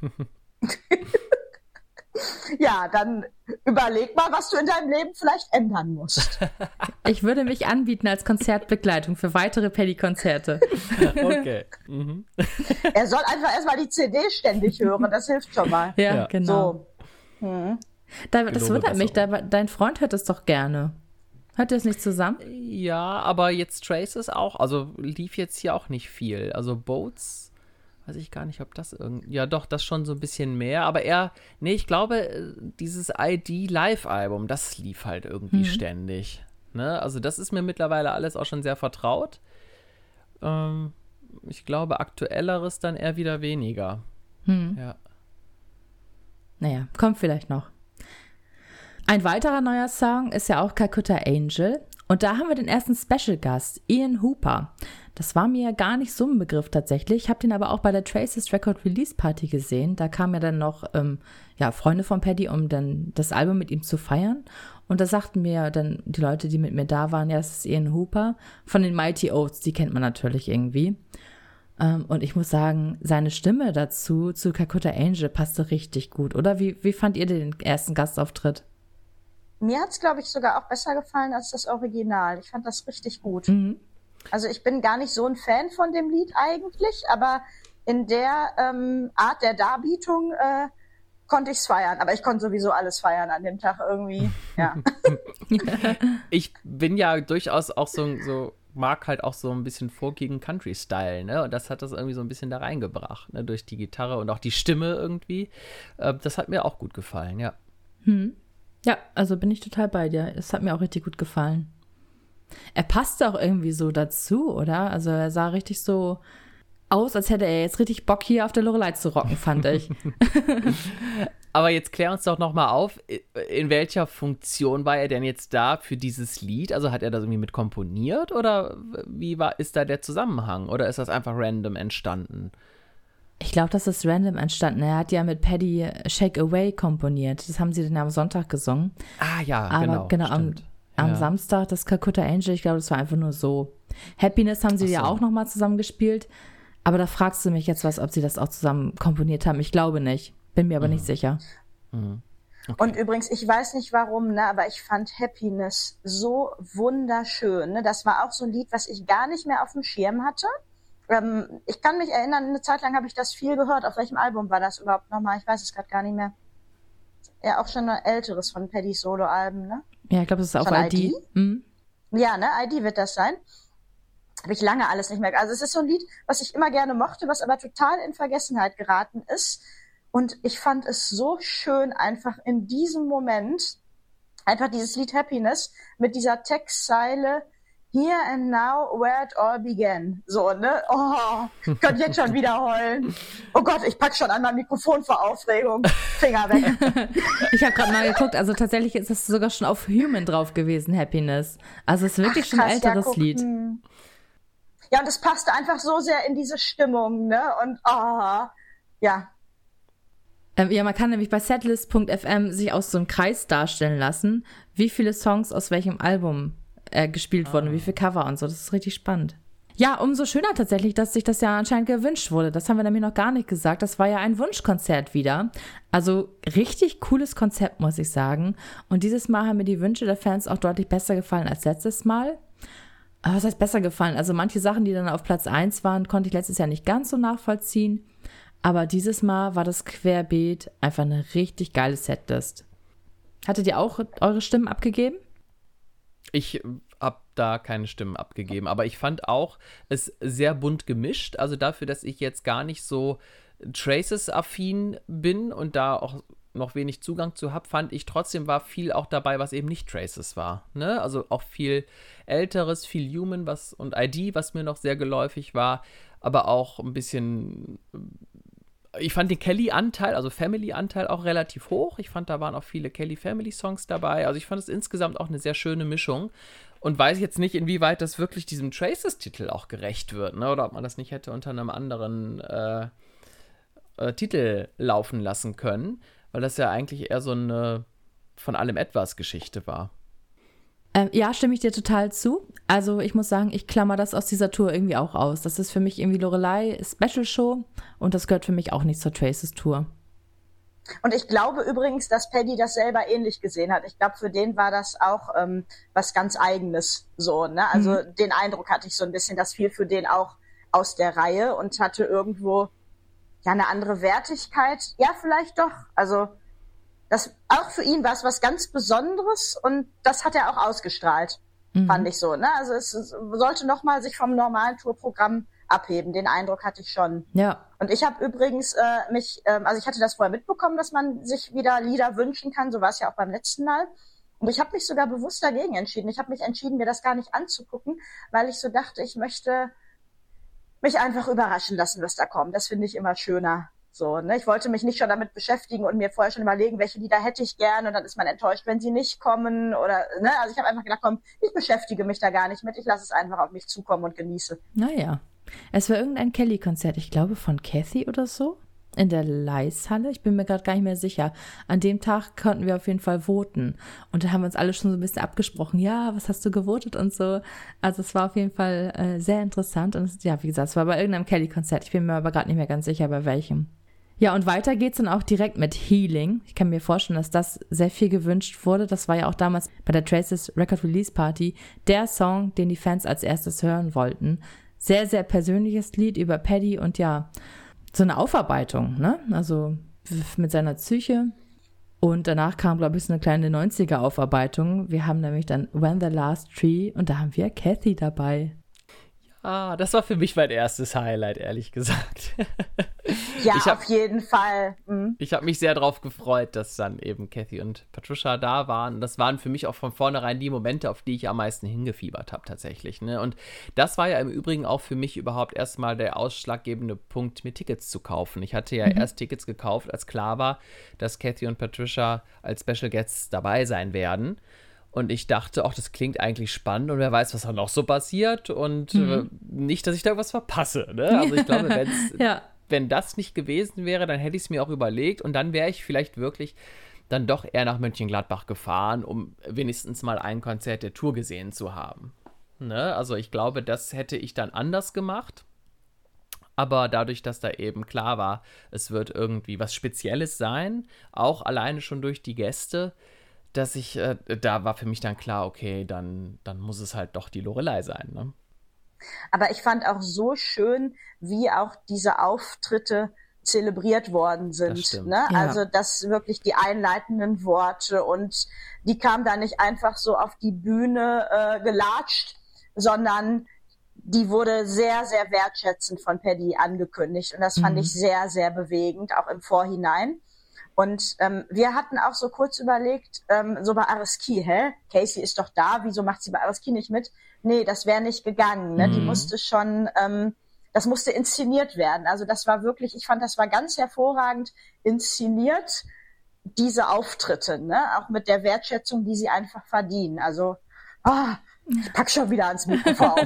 Ja, dann überleg mal, was du in deinem Leben vielleicht ändern musst. Ich würde mich anbieten als Konzertbegleitung für weitere Paddy-Konzerte. Okay. Mhm. Er soll einfach erstmal die C D ständig hören, das hilft schon mal. Ja, ja. Genau. So. Hm. Da, das wundert mich, da, dein Freund hört es doch gerne. Hört ihr es nicht zusammen? Ja, aber jetzt Traces auch, also lief jetzt hier auch nicht viel. Also Boats, weiß ich gar nicht, ob das irgendwie, ja doch, das schon so ein bisschen mehr, aber eher, nee, ich glaube, dieses I D-Live-Album, das lief halt irgendwie mhm. ständig, ne, also das ist mir mittlerweile alles auch schon sehr vertraut. Ähm, ich glaube, aktuelleres dann eher wieder weniger. Mhm. Ja. Naja, kommt vielleicht noch. Ein weiterer neuer Song ist ja auch Calcutta Angel. Und da haben wir den ersten Special-Gast, Ian Hooper. Das war mir gar nicht so ein Begriff tatsächlich. Ich habe den aber auch bei der Traces Record Release Party gesehen. Da kamen ja dann noch ähm, ja, Freunde von Paddy, um dann das Album mit ihm zu feiern. Und da sagten mir dann die Leute, die mit mir da waren, ja, es ist Ian Hooper von den Mighty Oats. Die kennt man natürlich irgendwie. Ähm, und ich muss sagen, seine Stimme dazu, zu Calcutta Angel, passte richtig gut. Oder wie, wie fand ihr den ersten Gastauftritt? Mir hat's, glaube ich, sogar auch besser gefallen als das Original. Ich fand das richtig gut. Mhm. Also ich bin gar nicht so ein Fan von dem Lied eigentlich, aber in der ähm, Art der Darbietung äh, konnte ich's feiern. Aber ich konnte sowieso alles feiern an dem Tag irgendwie, ja. Ich bin ja durchaus auch so, so, mag halt auch so ein bisschen folkigen Country-Style, ne? Und das hat das irgendwie so ein bisschen da reingebracht, ne? Durch die Gitarre und auch die Stimme irgendwie. Äh, das hat mir auch gut gefallen, ja. Hm. Ja, also bin ich total bei dir. Es hat mir auch richtig gut gefallen. Er passte auch irgendwie so dazu, oder? Also er sah richtig so aus, als hätte er jetzt richtig Bock, hier auf der Loreley zu rocken, fand ich. Aber jetzt klär uns doch nochmal auf, in welcher Funktion war er denn jetzt da für dieses Lied? Also hat er das irgendwie mit komponiert oder wie war, ist da der Zusammenhang? Oder ist das einfach random entstanden? Ich glaube, das ist random entstanden. Er hat ja mit Paddy Shake Away komponiert. Das haben sie dann am Sonntag gesungen. Ah ja, Aber genau. genau am, am ja. Samstag das Calcutta Angel, ich glaube, das war einfach nur so. Happiness haben sie Ach ja so. auch nochmal zusammen gespielt. Aber da fragst du mich jetzt was, ob sie das auch zusammen komponiert haben. Ich glaube nicht. Bin mir aber Mhm. nicht sicher. Mhm. Okay. Und übrigens, ich weiß nicht warum, ne, aber ich fand Happiness so wunderschön. Ne? Das war auch so ein Lied, was ich gar nicht mehr auf dem Schirm hatte. Ähm, ich kann mich erinnern, eine Zeit lang habe ich das viel gehört. Auf welchem Album war das überhaupt nochmal? Ich weiß es gerade gar nicht mehr. Ja, auch schon ein älteres von Paddys Solo-Alben, ne? Ja, ich glaube, das ist auch Von I D. I D? Mhm. Ja, ne, I D wird das sein. Habe ich lange alles nicht mehr. Also es ist so ein Lied, was ich immer gerne mochte, was aber total in Vergessenheit geraten ist. Und ich fand es so schön, einfach in diesem Moment, einfach dieses Lied Happiness mit dieser Textzeile Here and now, where it all began. So, ne? Oh, ich könnte jetzt schon wieder heulen. Oh Gott, ich pack schon an mein Mikrofon vor Aufregung. Finger weg. Ich habe gerade mal geguckt, also tatsächlich ist es sogar schon auf Human drauf gewesen, Happiness. Also es ist wirklich Ach, schon ein krass, älteres ja, guck, Lied. hm. Ja, und es passte einfach so sehr in diese Stimmung, ne? Und, oh, ja. Ähm, ja, man kann nämlich bei setlist punkt f m sich aus so einem Kreis darstellen lassen, wie viele Songs aus welchem Album äh, gespielt Ah. wurden, wie viele Cover und so. Das ist richtig spannend. Ja, umso schöner tatsächlich, dass sich das ja anscheinend gewünscht wurde. Das haben wir nämlich noch gar nicht gesagt. Das war ja ein Wunschkonzert wieder. Also richtig cooles Konzept, muss ich sagen. Und dieses Mal haben mir die Wünsche der Fans auch deutlich besser gefallen als letztes Mal. Aber was heißt besser gefallen? Also manche Sachen, die dann auf Platz eins waren, konnte ich letztes Jahr nicht ganz so nachvollziehen. Aber dieses Mal war das Querbeet einfach eine richtig geile Setlist. Hattet ihr auch eure Stimmen abgegeben? Ich habe da keine Stimmen abgegeben, aber ich fand auch es sehr bunt gemischt. Also dafür, dass ich jetzt gar nicht so Traces-affin bin und da auch noch wenig Zugang zu habe, fand ich trotzdem war viel auch dabei, was eben nicht Traces war. Ne? Also auch viel Älteres, viel Human was und I D, was mir noch sehr geläufig war, aber auch ein bisschen. Ich fand den Kelly-Anteil, also Family-Anteil auch relativ hoch. Ich fand, da waren auch viele Kelly-Family-Songs dabei. Also ich fand es insgesamt auch eine sehr schöne Mischung. Und weiß jetzt nicht, inwieweit das wirklich diesem Traces-Titel auch gerecht wird, ne? Oder ob man das nicht hätte unter einem anderen äh, äh, Titel laufen lassen können. Weil das ja eigentlich eher so eine von allem etwas Geschichte war. Ähm, ja, stimme ich dir total zu. Also ich muss sagen, ich klammer das aus dieser Tour irgendwie auch aus. Das ist für mich irgendwie Loreley Special Show und das gehört für mich auch nicht zur Traces Tour. Und ich glaube übrigens, dass Paddy das selber ähnlich gesehen hat. Ich glaube, für den war das auch ähm, was ganz Eigenes so, ne? Also mhm. den Eindruck hatte ich so ein bisschen, das fiel für den auch aus der Reihe und hatte irgendwo ja eine andere Wertigkeit. Ja, vielleicht doch. Also das auch für ihn war es was ganz Besonderes und das hat er auch ausgestrahlt, mhm. fand ich so. Ne? Also es, es sollte nochmal sich vom normalen Tourprogramm abheben. Den Eindruck hatte ich schon. Ja. Und ich habe übrigens äh, mich, äh, also ich hatte das vorher mitbekommen, dass man sich wieder Lieder wünschen kann. So war es ja auch beim letzten Mal. Und ich habe mich sogar bewusst dagegen entschieden. Ich habe mich entschieden, mir das gar nicht anzugucken, weil ich so dachte, ich möchte mich einfach überraschen lassen, was da kommt. Das finde ich immer schöner. So, ne? Ich wollte mich nicht schon damit beschäftigen und mir vorher schon überlegen, welche Lieder hätte ich gern und dann ist man enttäuscht, wenn sie nicht kommen oder, ne? Also ich habe einfach gedacht, komm, ich beschäftige mich da gar nicht mit, ich lasse es einfach auf mich zukommen und genieße. Naja, es war irgendein Kelly-Konzert, ich glaube von Kathy oder so, in der Leishalle, ich bin mir gerade gar nicht mehr sicher. An dem Tag konnten wir auf jeden Fall voten und da haben wir uns alle schon so ein bisschen abgesprochen, ja, was hast du gewotet und so. Also es war auf jeden Fall äh, sehr interessant und es, ja, wie gesagt, es war bei irgendeinem Kelly-Konzert, ich bin mir aber gerade nicht mehr ganz sicher, bei welchem. Ja, und weiter geht's dann auch direkt mit Healing. Ich kann mir vorstellen, dass das sehr viel gewünscht wurde. Das war ja auch damals bei der Traces Record Release Party der Song, den die Fans als erstes hören wollten. Sehr, sehr persönliches Lied über Paddy und ja, so eine Aufarbeitung, ne? Also mit seiner Psyche. Und danach kam, glaube ich, so eine kleine neunziger-Aufarbeitung. Wir haben nämlich dann When the Last Tree und da haben wir Kathy dabei. Ah, das war für mich mein erstes Highlight, ehrlich gesagt. Ja, ich hab, auf jeden Fall. Mhm. Ich habe mich sehr darauf gefreut, dass dann eben Kathy und Patricia da waren. Das waren für mich auch von vornherein die Momente, auf die ich am meisten hingefiebert habe tatsächlich. Ne? Und das war ja im Übrigen auch für mich überhaupt erstmal der ausschlaggebende Punkt, mir Tickets zu kaufen. Ich hatte ja mhm. erst Tickets gekauft, als klar war, dass Kathy und Patricia als Special Guests dabei sein werden. Und ich dachte, auch das klingt eigentlich spannend und wer weiß, was da noch so passiert. Und mhm. äh, nicht, dass ich da was verpasse. Ne? Also ich glaube, wenn's, ja. wenn das nicht gewesen wäre, dann hätte ich es mir auch überlegt. Und dann wäre ich vielleicht wirklich dann doch eher nach Mönchengladbach gefahren, um wenigstens mal ein Konzert der Tour gesehen zu haben. Ne? Also ich glaube, das hätte ich dann anders gemacht. Aber dadurch, dass da eben klar war, es wird irgendwie was Spezielles sein, auch alleine schon durch die Gäste, dass ich, äh, da war für mich dann klar, okay, dann, dann muss es halt doch die Loreley sein, ne? Aber ich fand auch so schön, wie auch diese Auftritte zelebriert worden sind. Das stimmt. Ne? Ja. Also das wirklich die einleitenden Worte und die kamen da nicht einfach so auf die Bühne äh, gelatscht, sondern die wurde sehr, sehr wertschätzend von Paddy angekündigt und das fand mhm. ich sehr, sehr bewegend, auch im Vorhinein. Und ähm, wir hatten auch so kurz überlegt, ähm, so bei Ariski, hä? Casey ist doch da, wieso macht sie bei Ariski nicht mit? Nee, das wäre nicht gegangen. Ne? Mhm. Die musste schon, ähm, das musste inszeniert werden. Also das war wirklich, ich fand, das war ganz hervorragend inszeniert, diese Auftritte, ne? Auch mit der Wertschätzung, die sie einfach verdienen. Also, ah, ich pack schon wieder ans Mikrofon.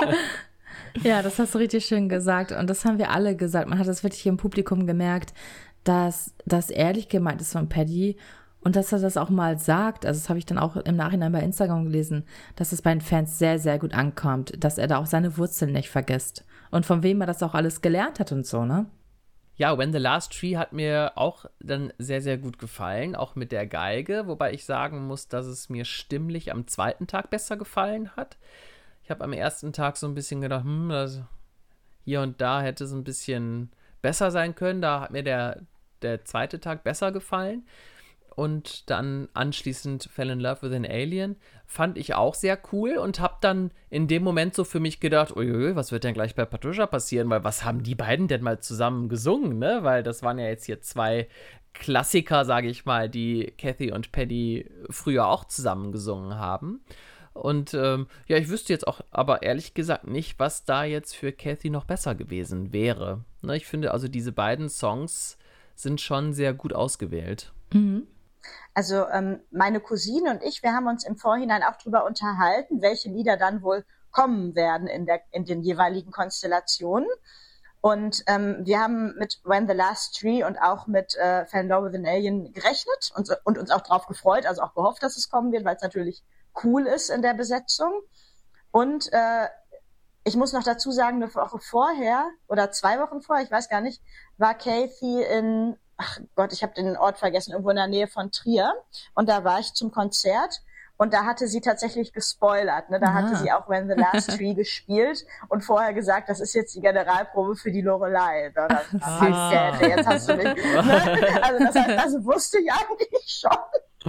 Ja, das hast du richtig schön gesagt. Und das haben wir alle gesagt. Man hat das wirklich im Publikum gemerkt, dass das ehrlich gemeint ist von Paddy und dass er das auch mal sagt, also das habe ich dann auch im Nachhinein bei Instagram gelesen, dass es bei den Fans sehr, sehr gut ankommt, dass er da auch seine Wurzeln nicht vergisst und von wem er das auch alles gelernt hat und so, ne? Ja, When the Last Tree hat mir auch dann sehr, sehr gut gefallen, auch mit der Geige, wobei ich sagen muss, dass es mir stimmlich am zweiten Tag besser gefallen hat. Ich habe am ersten Tag so ein bisschen gedacht, hm, also hier und da hätte es ein bisschen besser sein können, da hat mir der der zweite Tag besser gefallen und dann anschließend Fell in Love with an Alien fand ich auch sehr cool und habe dann in dem Moment so für mich gedacht, uiui, was wird denn gleich bei Patricia passieren, weil was haben die beiden denn mal zusammen gesungen, ne, weil das waren ja jetzt hier zwei Klassiker, sage ich mal, die Kathy und Paddy früher auch zusammen gesungen haben. Und ähm, ja, ich wüsste jetzt auch aber ehrlich gesagt nicht, was da jetzt für Kathy noch besser gewesen wäre. Ne, ich finde also diese beiden Songs sind schon sehr gut ausgewählt. Mhm. Also ähm, meine Cousine und ich, wir haben uns im Vorhinein auch drüber unterhalten, welche Lieder dann wohl kommen werden in, der, in den jeweiligen Konstellationen. Und ähm, wir haben mit When the Last Tree und auch mit äh, Fell in Love with an Alien gerechnet und, und uns auch drauf gefreut, also auch gehofft, dass es kommen wird, weil es natürlich cool ist in der Besetzung. Und äh, ich muss noch dazu sagen, eine Woche vorher oder zwei Wochen vorher, ich weiß gar nicht, war Kathy in, ach Gott, ich habe den Ort vergessen, irgendwo in der Nähe von Trier. Und da war ich zum Konzert und da hatte sie tatsächlich gespoilert. Ne? Da ah. hatte sie auch When the Last Tree gespielt und vorher gesagt, das ist jetzt die Generalprobe für die Loreley. Da dachte ich, ah. Jetzt hast du mich. Ne? Also das heißt, das wusste ich eigentlich schon.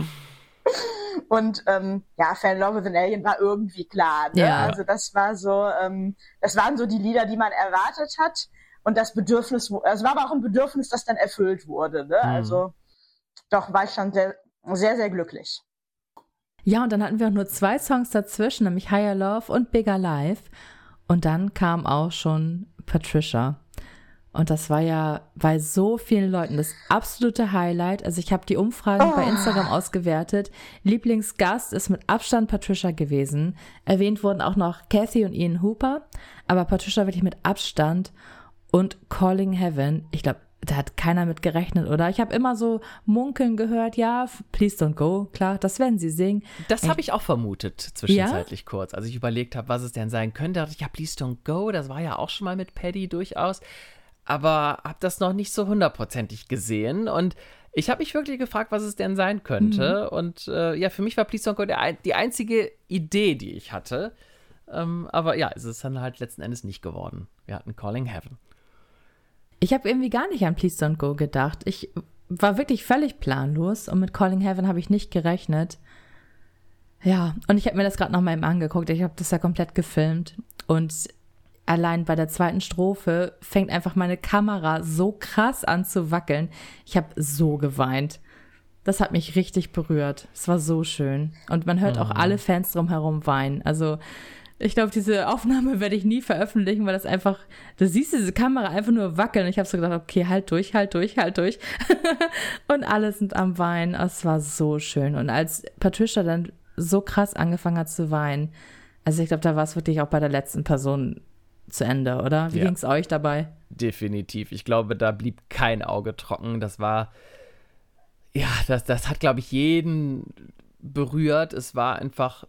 Und ähm, ja, Fell in Love with an Alien war irgendwie klar. Ne? Ja. Also das war so, ähm, das waren so die Lieder, die man erwartet hat. Und das Bedürfnis, es war aber auch ein Bedürfnis, das dann erfüllt wurde. Ne? Mhm. Also doch war ich schon sehr, sehr, sehr glücklich. Ja, und dann hatten wir auch nur zwei Songs dazwischen, nämlich Higher Love und Bigger Life. Und dann kam auch schon Patricia. Und das war ja bei so vielen Leuten das absolute Highlight. Also ich habe die Umfragen oh. bei Instagram ausgewertet. Lieblingsgast ist mit Abstand Patricia gewesen. Erwähnt wurden auch noch Kathy und Ian Hooper. Aber Patricia wirklich mit Abstand. Und Calling Heaven, ich glaube, da hat keiner mit gerechnet, oder? Ich habe immer so munkeln gehört, ja, Please Don't Go, klar, das werden sie singen. Das habe ich auch vermutet, zwischenzeitlich ja? kurz. Als ich überlegt habe, was es denn sein könnte, dachte ich, ja, Please Don't Go, das war ja auch schon mal mit Paddy durchaus. Aber habe das noch nicht so hundertprozentig gesehen und ich habe mich wirklich gefragt, was es denn sein könnte. Mhm. Und äh, ja, für mich war Please Don't Go der, die einzige Idee, die ich hatte. Ähm, aber ja, es ist dann halt letzten Endes nicht geworden. Wir hatten Calling Heaven. Ich habe irgendwie gar nicht an Please Don't Go gedacht. Ich war wirklich völlig planlos und mit Calling Heaven habe ich nicht gerechnet. Ja, und ich habe mir das gerade nochmal eben angeguckt. Ich habe das ja komplett gefilmt und allein bei der zweiten Strophe fängt einfach meine Kamera so krass an zu wackeln. Ich habe so geweint. Das hat mich richtig berührt. Es war so schön. Und man hört mhm. auch alle Fans drumherum weinen. Also ich glaube, diese Aufnahme werde ich nie veröffentlichen, weil das einfach, du siehst diese Kamera einfach nur wackeln. Ich habe so gedacht, okay, halt durch, halt durch, halt durch. Und alle sind am Weinen. Es war so schön. Und als Patricia dann so krass angefangen hat zu weinen, also ich glaube, da war es wirklich auch bei der letzten Person zu Ende, oder? Wie ja. ging es euch dabei? Definitiv. Ich glaube, da blieb kein Auge trocken. Das war, ja, das, das hat, glaube ich, jeden berührt. Es war einfach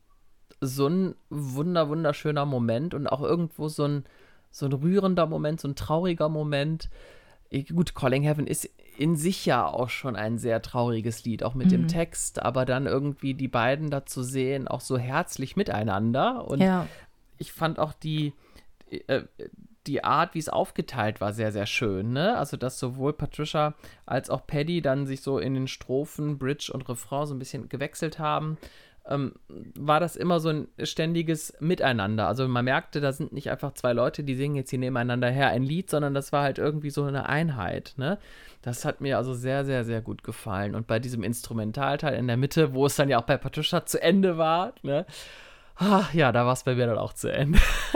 so ein wunder, wunderschöner Moment und auch irgendwo so ein, so ein rührender Moment, so ein trauriger Moment. Gut, Calling Heaven ist in sich ja auch schon ein sehr trauriges Lied, auch mit mhm. dem Text, aber dann irgendwie die beiden da zu sehen, auch so herzlich miteinander. Und ja. ich fand auch die, äh, die Art, wie es aufgeteilt war, sehr, sehr schön, ne? Also, dass sowohl Patricia als auch Paddy dann sich so in den Strophen, Bridge und Refrain so ein bisschen gewechselt haben. Ähm, war das immer so ein ständiges Miteinander. Also man merkte, da sind nicht einfach zwei Leute, die singen jetzt hier nebeneinander her ein Lied, sondern das war halt irgendwie so eine Einheit, ne? Das hat mir also sehr, sehr, sehr gut gefallen. Und bei diesem Instrumentalteil in der Mitte, wo es dann ja auch bei Patricia zu Ende war, ne? Ach, ja, da war es bei mir dann auch zu Ende.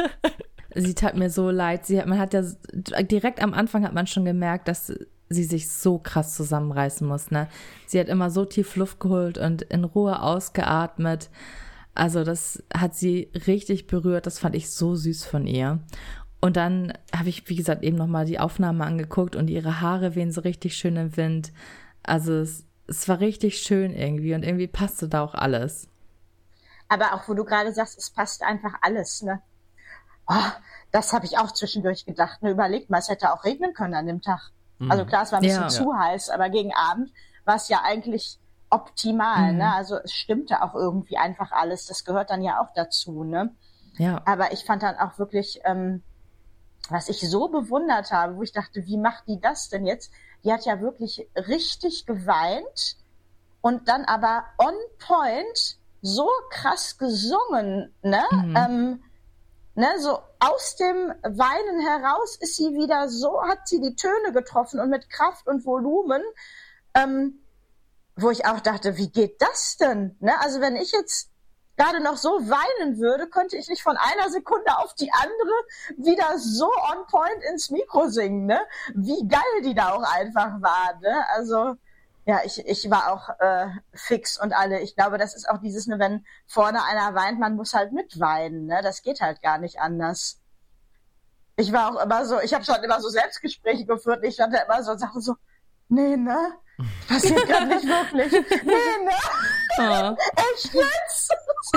Sie tat mir so leid. Sie hat, man hat ja direkt am Anfang hat man schon gemerkt, dass sie sich so krass zusammenreißen muss, ne? Sie hat immer so tief Luft geholt und in Ruhe ausgeatmet. Also das hat sie richtig berührt. Das fand ich so süß von ihr. Und dann habe ich, wie gesagt, eben nochmal die Aufnahme angeguckt und ihre Haare wehen so richtig schön im Wind. Also es, es war richtig schön irgendwie und irgendwie passte da auch alles. Aber auch, wo du gerade sagst, es passt einfach alles, ne? Oh, das habe ich auch zwischendurch gedacht. Ne? Überlegt mal, es hätte auch regnen können an dem Tag. Also klar, es war ein bisschen ja, zu ja. heiß, aber gegen Abend war es ja eigentlich optimal, mhm. ne? Also es stimmte auch irgendwie einfach alles. Das gehört dann ja auch dazu, ne? Ja. Aber ich fand dann auch wirklich, ähm, was ich so bewundert habe, wo ich dachte, wie macht die das denn jetzt? Die hat ja wirklich richtig geweint und dann aber on point so krass gesungen, ne? Mhm. Ähm, Ne, so aus dem Weinen heraus ist sie wieder so, hat sie die Töne getroffen und mit Kraft und Volumen, ähm, wo ich auch dachte, wie geht das denn? Ne? Also wenn ich jetzt gerade noch so weinen würde, könnte ich nicht von einer Sekunde auf die andere wieder so on point ins Mikro singen, ne? Wie geil die da auch einfach war, ne? Also ja, ich, ich war auch äh, fix und alle. Ich glaube, das ist auch dieses, ne, wenn vorne einer weint, man muss halt mitweinen, ne? Das geht halt gar nicht anders. Ich war auch immer so, ich habe schon immer so Selbstgespräche geführt. Ich stand da immer so und sagte so, nee, ne? Passiert gerade nicht wirklich. Nee, ne? Oh. Echt jetzt?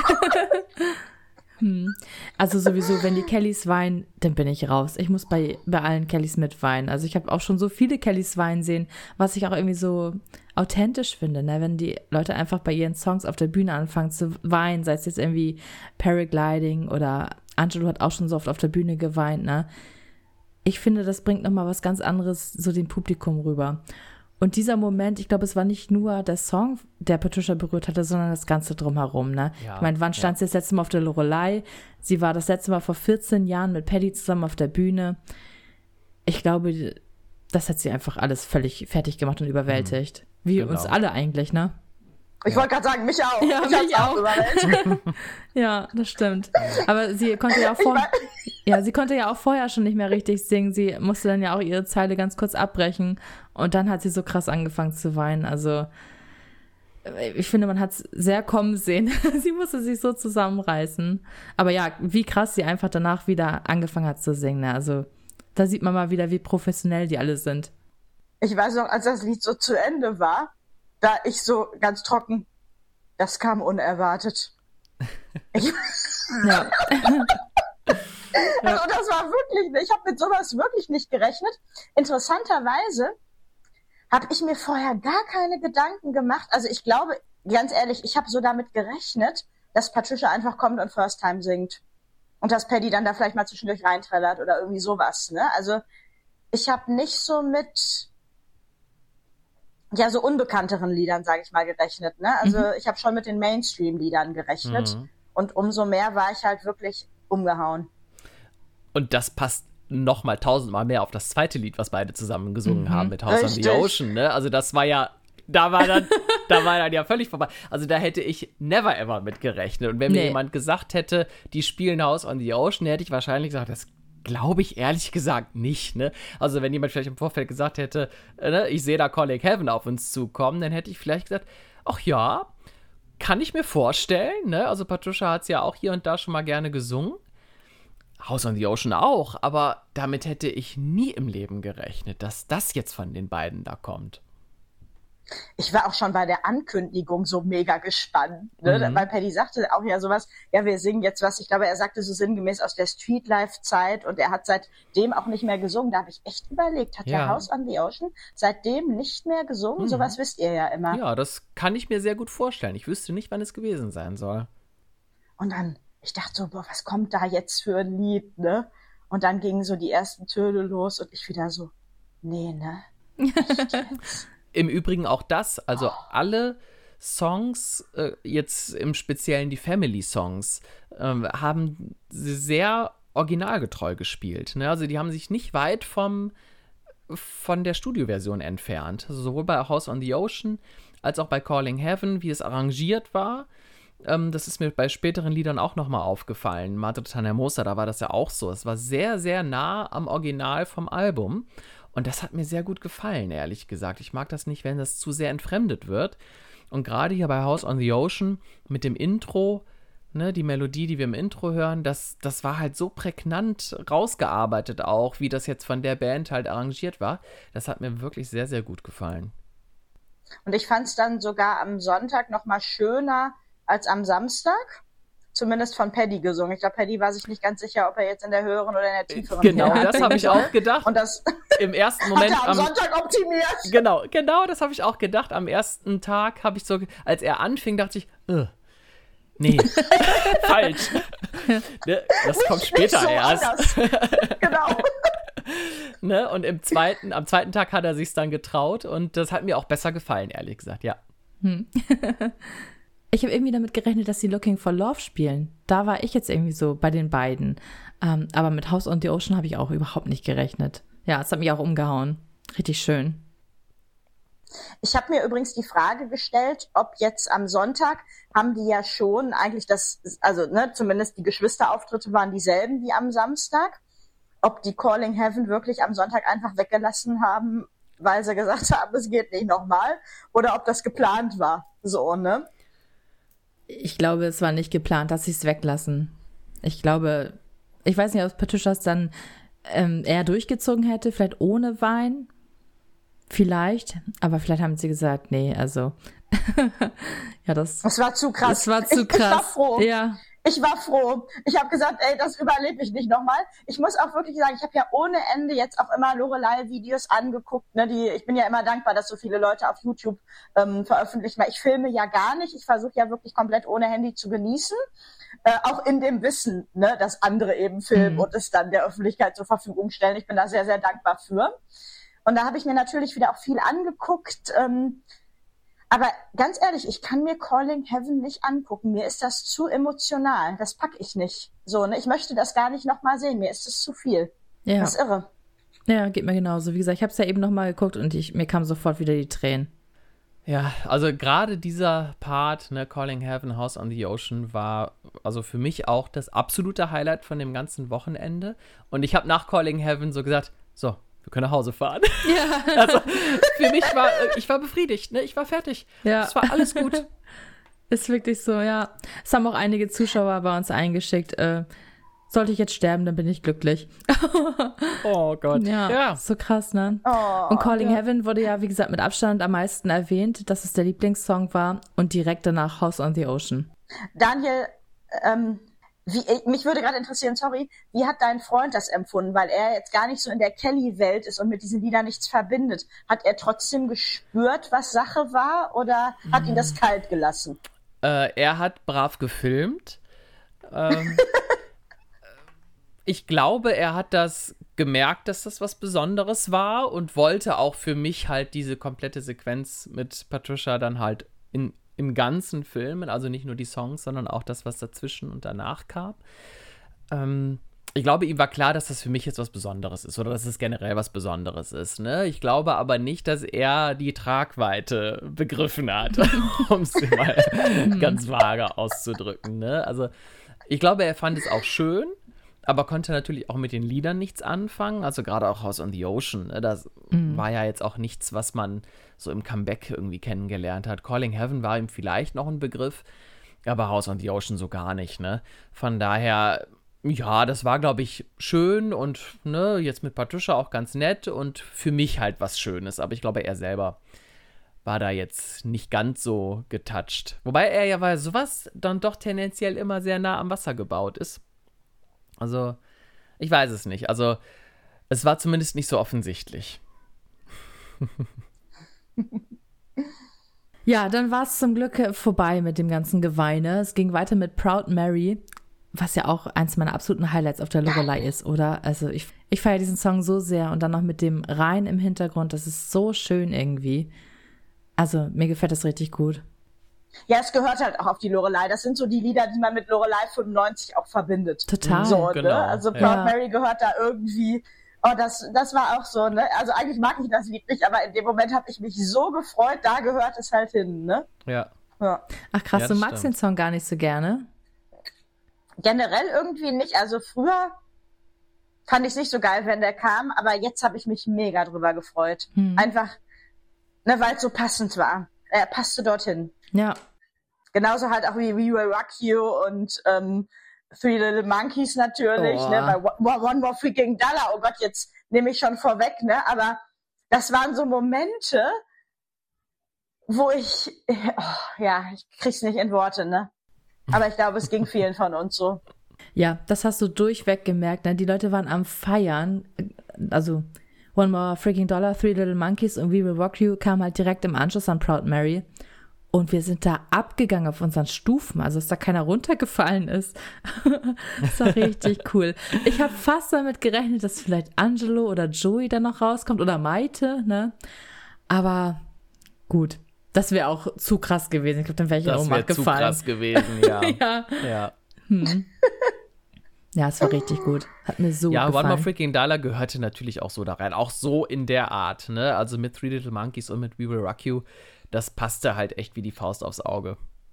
Hm. Also sowieso, wenn die Kellys weinen, dann bin ich raus. Ich muss bei, bei allen Kellys mitweinen. Also ich habe auch schon so viele Kellys weinen sehen, was ich auch irgendwie so authentisch finde, ne? Wenn die Leute einfach bei ihren Songs auf der Bühne anfangen zu weinen, sei es jetzt irgendwie Paragliding oder Angelo hat auch schon so oft auf der Bühne geweint, ne? Ich finde, das bringt nochmal was ganz anderes so dem Publikum rüber. Und dieser Moment, ich glaube, es war nicht nur der Song, der Patricia berührt hatte, sondern das Ganze drumherum, ne? Ja, ich meine, wann stand ja. sie das letzte Mal auf der Loreley? Sie war das letzte Mal vor vierzehn Jahren mit Paddy zusammen auf der Bühne. Ich glaube, das hat sie einfach alles völlig fertig gemacht und überwältigt. Mhm. Wie genau. uns alle eigentlich, ne? Ich ja. wollte gerade sagen, mich auch. Ja, ich mich auch. auch ja, das stimmt. Aber sie konnte ja auch vor, ja, sie konnte ja auch vorher schon nicht mehr richtig singen. Sie musste dann ja auch ihre Zeile ganz kurz abbrechen und dann hat sie so krass angefangen zu weinen. Also ich finde, man hat es sehr kommen sehen. Sie musste sich so zusammenreißen. Aber ja, wie krass sie einfach danach wieder angefangen hat zu singen. Also da sieht man mal wieder, wie professionell die alle sind. Ich weiß noch, als das Lied so zu Ende war, da ich so ganz trocken, das kam unerwartet. Ich, ja. Also das war wirklich, ich habe mit sowas wirklich nicht gerechnet. Interessanterweise habe ich mir vorher gar keine Gedanken gemacht. Also ich glaube, ganz ehrlich, ich habe so damit gerechnet, dass Patricia einfach kommt und First Time singt. Und dass Paddy dann da vielleicht mal zwischendurch reinträllert oder irgendwie sowas. Ne? Also ich habe nicht so mit ja so unbekannteren Liedern, sage ich mal, gerechnet. Ne? Also mhm. ich habe schon mit den Mainstream-Liedern gerechnet. Mhm. Und umso mehr war ich halt wirklich umgehauen. Und das passt noch mal tausendmal mehr auf das zweite Lied, was beide zusammen gesungen Mhm. haben mit House on the Ocean. Ne? Also das war ja, da war dann, da war dann ja völlig vorbei. Also da hätte ich never ever mit gerechnet. Und wenn mir Nee. jemand gesagt hätte, die spielen House on the Ocean, hätte ich wahrscheinlich gesagt, das glaube ich ehrlich gesagt nicht. Ne? Also wenn jemand vielleicht im Vorfeld gesagt hätte, äh, ne, ich sehe da Calling Heaven auf uns zukommen, dann hätte ich vielleicht gesagt, ach ja, kann ich mir vorstellen. Ne? Also Patricia hat es ja auch hier und da schon mal gerne gesungen. House on the Ocean auch, aber damit hätte ich nie im Leben gerechnet, dass das jetzt von den beiden da kommt. Ich war auch schon bei der Ankündigung so mega gespannt, ne? Mhm. Weil Paddy sagte auch ja sowas, ja, wir singen jetzt was, ich glaube, er sagte so sinngemäß aus der Streetlife-Zeit und er hat seitdem auch nicht mehr gesungen. Da habe ich echt überlegt, hat Ja. der House on the Ocean seitdem nicht mehr gesungen? Mhm. Sowas wisst ihr ja immer. Ja, das kann ich mir sehr gut vorstellen. Ich wüsste nicht, wann es gewesen sein soll. Und dann, ich dachte so, boah, was kommt da jetzt für ein Lied, ne? Und dann gingen so die ersten Töne los und ich wieder so, nee, ne? Echt jetzt? Im Übrigen auch das, also alle Songs, äh, jetzt im Speziellen die Family-Songs, ähm, haben sie sehr originalgetreu gespielt. Ne? Also die haben sich nicht weit vom, von der Studioversion entfernt. Also sowohl bei House on the Ocean als auch bei Calling Heaven, wie es arrangiert war. Ähm, das ist mir bei späteren Liedern auch nochmal aufgefallen. Madre Hermosa, da war das ja auch so. Es war sehr, sehr nah am Original vom Album. Und das hat mir sehr gut gefallen, ehrlich gesagt. Ich mag das nicht, wenn das zu sehr entfremdet wird. Und gerade hier bei House on the Ocean mit dem Intro, ne, die Melodie, die wir im Intro hören, das, das war halt so prägnant rausgearbeitet auch, wie das jetzt von der Band halt arrangiert war. Das hat mir wirklich sehr, sehr gut gefallen. Und ich fand es dann sogar am Sonntag noch mal schöner als am Samstag. Zumindest von Paddy gesungen. Ich glaube, Paddy war sich nicht ganz sicher, ob er jetzt in der höheren oder in der tieferen Genau, Tonart das habe ich singen soll. auch gedacht. Und das Im ersten hat Moment er am am, Sonntag optimiert. Genau, genau, das habe ich auch gedacht. Am ersten Tag habe ich so, als er anfing, dachte ich, äh, nee, falsch. Ne, das kommt später Nicht so erst. anders. Genau. Ne? Und im zweiten, am zweiten Tag hat er sich dann getraut und das hat mir auch besser gefallen, ehrlich gesagt, ja. Ich habe irgendwie damit gerechnet, dass sie Looking for Love spielen. Da war ich jetzt irgendwie so bei den beiden. Ähm, aber mit House on the Ocean habe ich auch überhaupt nicht gerechnet. Ja, es hat mich auch umgehauen. Richtig schön. Ich habe mir übrigens die Frage gestellt, ob jetzt am Sonntag haben die ja schon eigentlich das, also ne, zumindest die Geschwisterauftritte waren dieselben wie am Samstag, ob die Calling Heaven wirklich am Sonntag einfach weggelassen haben, weil sie gesagt haben, es geht nicht nochmal, oder ob das geplant war. So, ne? Ich glaube, es war nicht geplant, dass sie es weglassen. Ich glaube, ich weiß nicht, ob Patricia es dann ähm, eher durchgezogen hätte, vielleicht ohne Wein. Vielleicht, aber vielleicht haben sie gesagt, nee, also ja, das, Das war zu krass. das war zu ich, krass. Ich war froh. Ja. Ich war froh. Ich habe gesagt, ey, das überlebe ich nicht nochmal. Ich muss auch wirklich sagen, ich habe ja ohne Ende jetzt auch immer Lorelei-Videos angeguckt. Ne, die, ich bin ja immer dankbar, dass so viele Leute auf YouTube ähm, veröffentlichen, weil ich filme ja gar nicht. Ich versuche ja wirklich komplett ohne Handy zu genießen. Äh, auch in dem Wissen, ne, dass andere eben filmen Mhm. und es dann der Öffentlichkeit zur Verfügung stellen. Ich bin da sehr, sehr dankbar für. Und da habe ich mir natürlich wieder auch viel angeguckt. Ähm, aber ganz ehrlich, ich kann mir Calling Heaven nicht angucken. Mir ist das zu emotional. Das pack ich nicht. So, ne? Ich möchte das gar nicht nochmal sehen. Mir ist das zu viel. Ja. Das ist irre. Ja, geht mir genauso. Wie gesagt, ich habe es ja eben nochmal geguckt und ich, mir kamen sofort wieder die Tränen. Ja, also gerade dieser Part, ne, Calling Heaven, House on the Ocean, war also für mich auch das absolute Highlight von dem ganzen Wochenende. Und ich habe nach Calling Heaven so gesagt, so, wir können nach Hause fahren. Ja. Also für mich war, ich war befriedigt, ne? Ich war fertig. Ja. Es war alles gut. Ist wirklich so, ja. Es haben auch einige Zuschauer bei uns eingeschickt. Äh, sollte ich jetzt sterben, dann bin ich glücklich. Oh Gott. Ja, Ja. so krass, ne? Oh, Und Calling ja. Heaven wurde ja, wie gesagt, mit Abstand am meisten erwähnt, dass es der Lieblingssong war und direkt danach House on the Ocean. Daniel, ähm, wie, mich würde gerade interessieren, sorry, wie hat dein Freund das empfunden? Weil er jetzt gar nicht so in der Kelly-Welt ist und mit diesen Liedern nichts verbindet. Hat er trotzdem gespürt, was Sache war, oder hat ihn das kalt gelassen? Äh, er hat brav gefilmt. Ähm, ich glaube, er hat das gemerkt, dass das was Besonderes war und wollte auch für mich halt diese komplette Sequenz mit Patricia dann halt in, im Ganzen filmen. Also nicht nur die Songs, sondern auch das, was dazwischen und danach kam. Ähm, ich glaube, ihm war klar, dass das für mich jetzt was Besonderes ist oder dass es generell was Besonderes ist. Ne? Ich glaube aber nicht, dass er die Tragweite begriffen hat, um es mal ganz vage auszudrücken. Ne? Also ich glaube, er fand es auch schön, aber konnte natürlich auch mit den Liedern nichts anfangen. Also gerade auch House on the Ocean. Ne? Das mhm. war ja jetzt auch nichts, was man so im Comeback irgendwie kennengelernt hat. Calling Heaven war ihm vielleicht noch ein Begriff, aber House on the Ocean so gar nicht. Ne? Von daher... Ja, das war, glaube ich, schön und ne, jetzt mit Patricia auch ganz nett und für mich halt was Schönes. Aber ich glaube, er selber war da jetzt nicht ganz so getoucht. Wobei er ja bei sowas dann doch tendenziell immer sehr nah am Wasser gebaut ist. Also, ich weiß es nicht. Also, es war zumindest nicht so offensichtlich. Ja, dann war es zum Glück vorbei mit dem ganzen Geweine. Es ging weiter mit Proud Mary, was ja auch eins meiner absoluten Highlights auf der Loreley ist, oder? Also ich, ich feiere diesen Song so sehr und dann noch mit dem Rhein im Hintergrund, das ist so schön irgendwie. Also mir gefällt das richtig gut. Ja, es gehört halt auch auf die Loreley. Das sind so die Lieder, die man mit Loreley fünfundneunzig auch verbindet. Total. So, genau. Ne? Also Proud ja. Mary gehört da irgendwie, oh, das, das war auch so, ne? Also eigentlich mag ich das Lied nicht, aber in dem Moment habe ich mich so gefreut, da gehört es halt hin, ne? Ja. ja. Ach krass, Ja, du das magst stimmt. den Song gar nicht so gerne? Generell irgendwie nicht. Also früher fand ich es nicht so geil, wenn der kam, aber jetzt habe ich mich mega drüber gefreut. Hm. Einfach, ne, weil es so passend war. Er passte dorthin. Ja. Genauso halt auch wie We Will Rock You und ähm, Three Little Monkeys natürlich, Oh. ne, bei One One More Freaking Dollar. Oh Gott, jetzt nehme ich schon vorweg, ne, aber das waren so Momente, wo ich, oh, ja, ich krieg's nicht in Worte, ne. Aber ich glaube, es ging vielen von uns so. Ja, das hast du durchweg gemerkt. Ne? Die Leute waren am Feiern. Also One More Freaking Dollar, Three Little Monkeys und We Will Rock You kam halt direkt im Anschluss an Proud Mary. Und wir sind da abgegangen auf unseren Stufen, also dass da keiner runtergefallen ist. Das war richtig cool. Ich habe fast damit gerechnet, dass vielleicht Angelo oder Joey dann noch rauskommt oder Maite, ne? Aber gut. Das wäre auch zu krass gewesen. Ich glaube, dann wäre ich in Das Ohnmacht wäre zu gefallen. krass gewesen, ja. ja. Ja, Hm. Ja, es war richtig gut. Hat mir so ja gefallen. One More Freaking Dollar gehörte natürlich auch so da rein. Auch so in der Art, ne? Also mit Three Little Monkeys und mit We Will Rock You, das passte halt echt wie die Faust aufs Auge.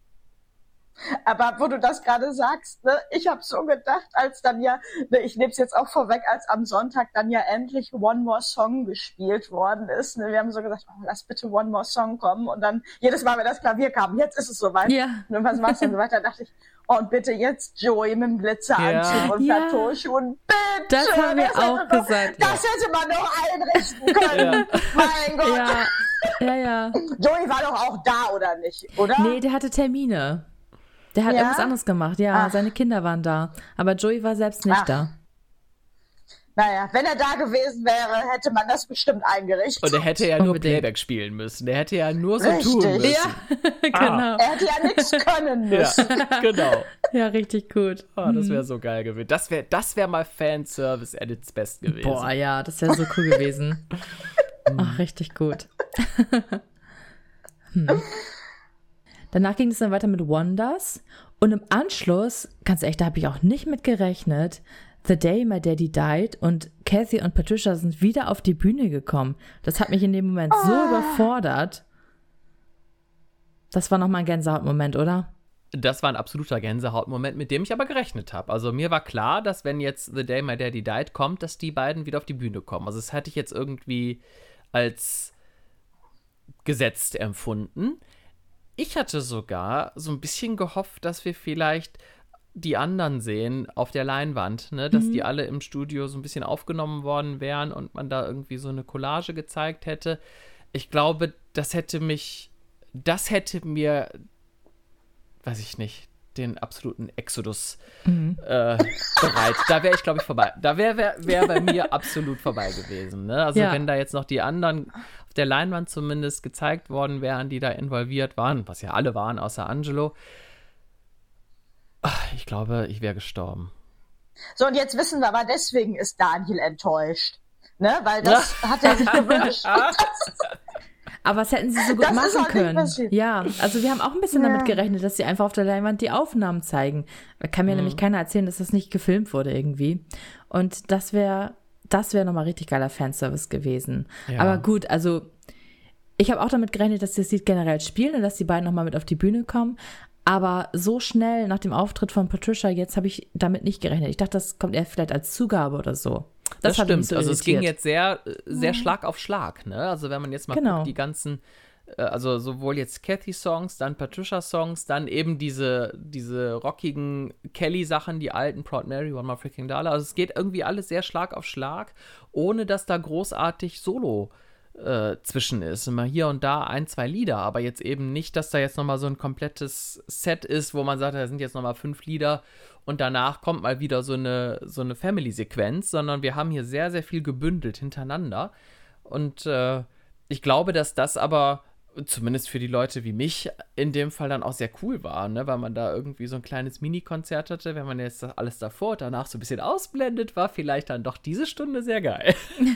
Aber wo du das gerade sagst, ne, ich habe so gedacht, als dann ja, ne, ich nehme es jetzt auch vorweg, als am Sonntag dann ja endlich One More Song gespielt worden ist. Ne, wir haben so gesagt, oh, lass bitte One More Song kommen. Und dann jedes Mal, wenn das Klavier kam, jetzt ist es soweit. Ja. Und was machst du und so weiter, dachte ich, oh, und bitte jetzt Joey mit dem Glitzeranzug Ja. und Ja. Plateauschuhen. Bitte! Das haben wir das auch hätte man, gesagt. Das hätte man doch einrichten können. Mein Gott. Ja, ja, ja. Joey war doch auch da, oder nicht? Oder? Nee, der hatte Termine. Der hat Ja? irgendwas anderes gemacht. Ja, Ach. seine Kinder waren da. Aber Joey war selbst nicht Ach. da. Naja, wenn er da gewesen wäre, hätte man das bestimmt eingerichtet. Und er hätte ja nur Unbedingt. Playback spielen müssen. Der hätte ja nur so Richtig. tun müssen. Ja, genau. Er hätte ja nichts können Ja, müssen. genau. Ja, richtig gut. Oh, das wäre so geil gewesen. Das wäre das wär mal Fanservice at its best gewesen. Boah, ja, das wäre so cool gewesen. Ach, richtig gut. hm. Danach ging es dann weiter mit Wonders. Und im Anschluss, ganz ehrlich, da habe ich auch nicht mit gerechnet, The Day My Daddy Died und Kathy und Patricia sind wieder auf die Bühne gekommen. Das hat mich in dem Moment so Oh. überfordert. Das war nochmal ein Gänsehautmoment, oder? Das war ein absoluter Gänsehautmoment, mit dem ich aber gerechnet habe. Also mir war klar, dass wenn jetzt The Day My Daddy Died kommt, dass die beiden wieder auf die Bühne kommen. Also das hatte ich jetzt irgendwie als gesetzt empfunden. Ich hatte sogar so ein bisschen gehofft, dass wir vielleicht die anderen sehen auf der Leinwand, ne? Dass Mhm. die alle im Studio so ein bisschen aufgenommen worden wären und man da irgendwie so eine Collage gezeigt hätte. Ich glaube, das hätte mich, das hätte mir, weiß ich nicht, den absoluten Exodus Mhm. äh, bereit. Da wäre ich, glaube ich, vorbei. Da wäre wär, wär bei mir absolut vorbei gewesen. Ne? Also Ja. wenn da jetzt noch die anderen auf der Leinwand zumindest gezeigt worden wären, die da involviert waren, was ja alle waren, außer Angelo, ach, ich glaube, ich wäre gestorben. So, und jetzt wissen wir aber, deswegen ist Daniel enttäuscht. Ne? Weil das hat er sich gewünscht. Aber was hätten sie so gut Das ist machen auch nicht können? passiert. Ja, also wir haben auch ein bisschen Ja. damit gerechnet, dass sie einfach auf der Leinwand die Aufnahmen zeigen. Da kann mir Mhm. nämlich keiner erzählen, dass das nicht gefilmt wurde irgendwie. Und das wäre das wäre nochmal richtig geiler Fanservice gewesen. Ja. Aber gut, also ich habe auch damit gerechnet, dass sie das Lied generell spielen und dass die beiden nochmal mit auf die Bühne kommen. Aber so schnell nach dem Auftritt von Patricia jetzt habe ich damit nicht gerechnet. Ich dachte, das kommt eher vielleicht als Zugabe oder so. Das, hat mich stimmt. so also es ging irritiert. jetzt sehr, sehr Schlag auf Schlag. Ne? Also wenn man jetzt mal Genau. guckt, die ganzen, äh, also sowohl jetzt Kathy-Songs, dann Patricia-Songs, dann eben diese, diese rockigen Kelly-Sachen, die alten Proud Mary, One More Freaking Dollar. Also es geht irgendwie alles sehr Schlag auf Schlag, ohne dass da großartig Solo äh, zwischen ist. Immer hier und da ein, zwei Lieder, aber jetzt eben nicht, dass da jetzt nochmal so ein komplettes Set ist, wo man sagt, da sind jetzt nochmal fünf Lieder und danach kommt mal wieder so eine, so eine Family-Sequenz, sondern wir haben hier sehr, sehr viel gebündelt hintereinander. Und äh, ich glaube, dass das aber zumindest für die Leute wie mich in dem Fall dann auch sehr cool war, ne? Weil man da irgendwie so ein kleines Mini-Konzert hatte. Wenn man jetzt das alles davor und danach so ein bisschen ausblendet, war vielleicht dann doch diese Stunde sehr geil.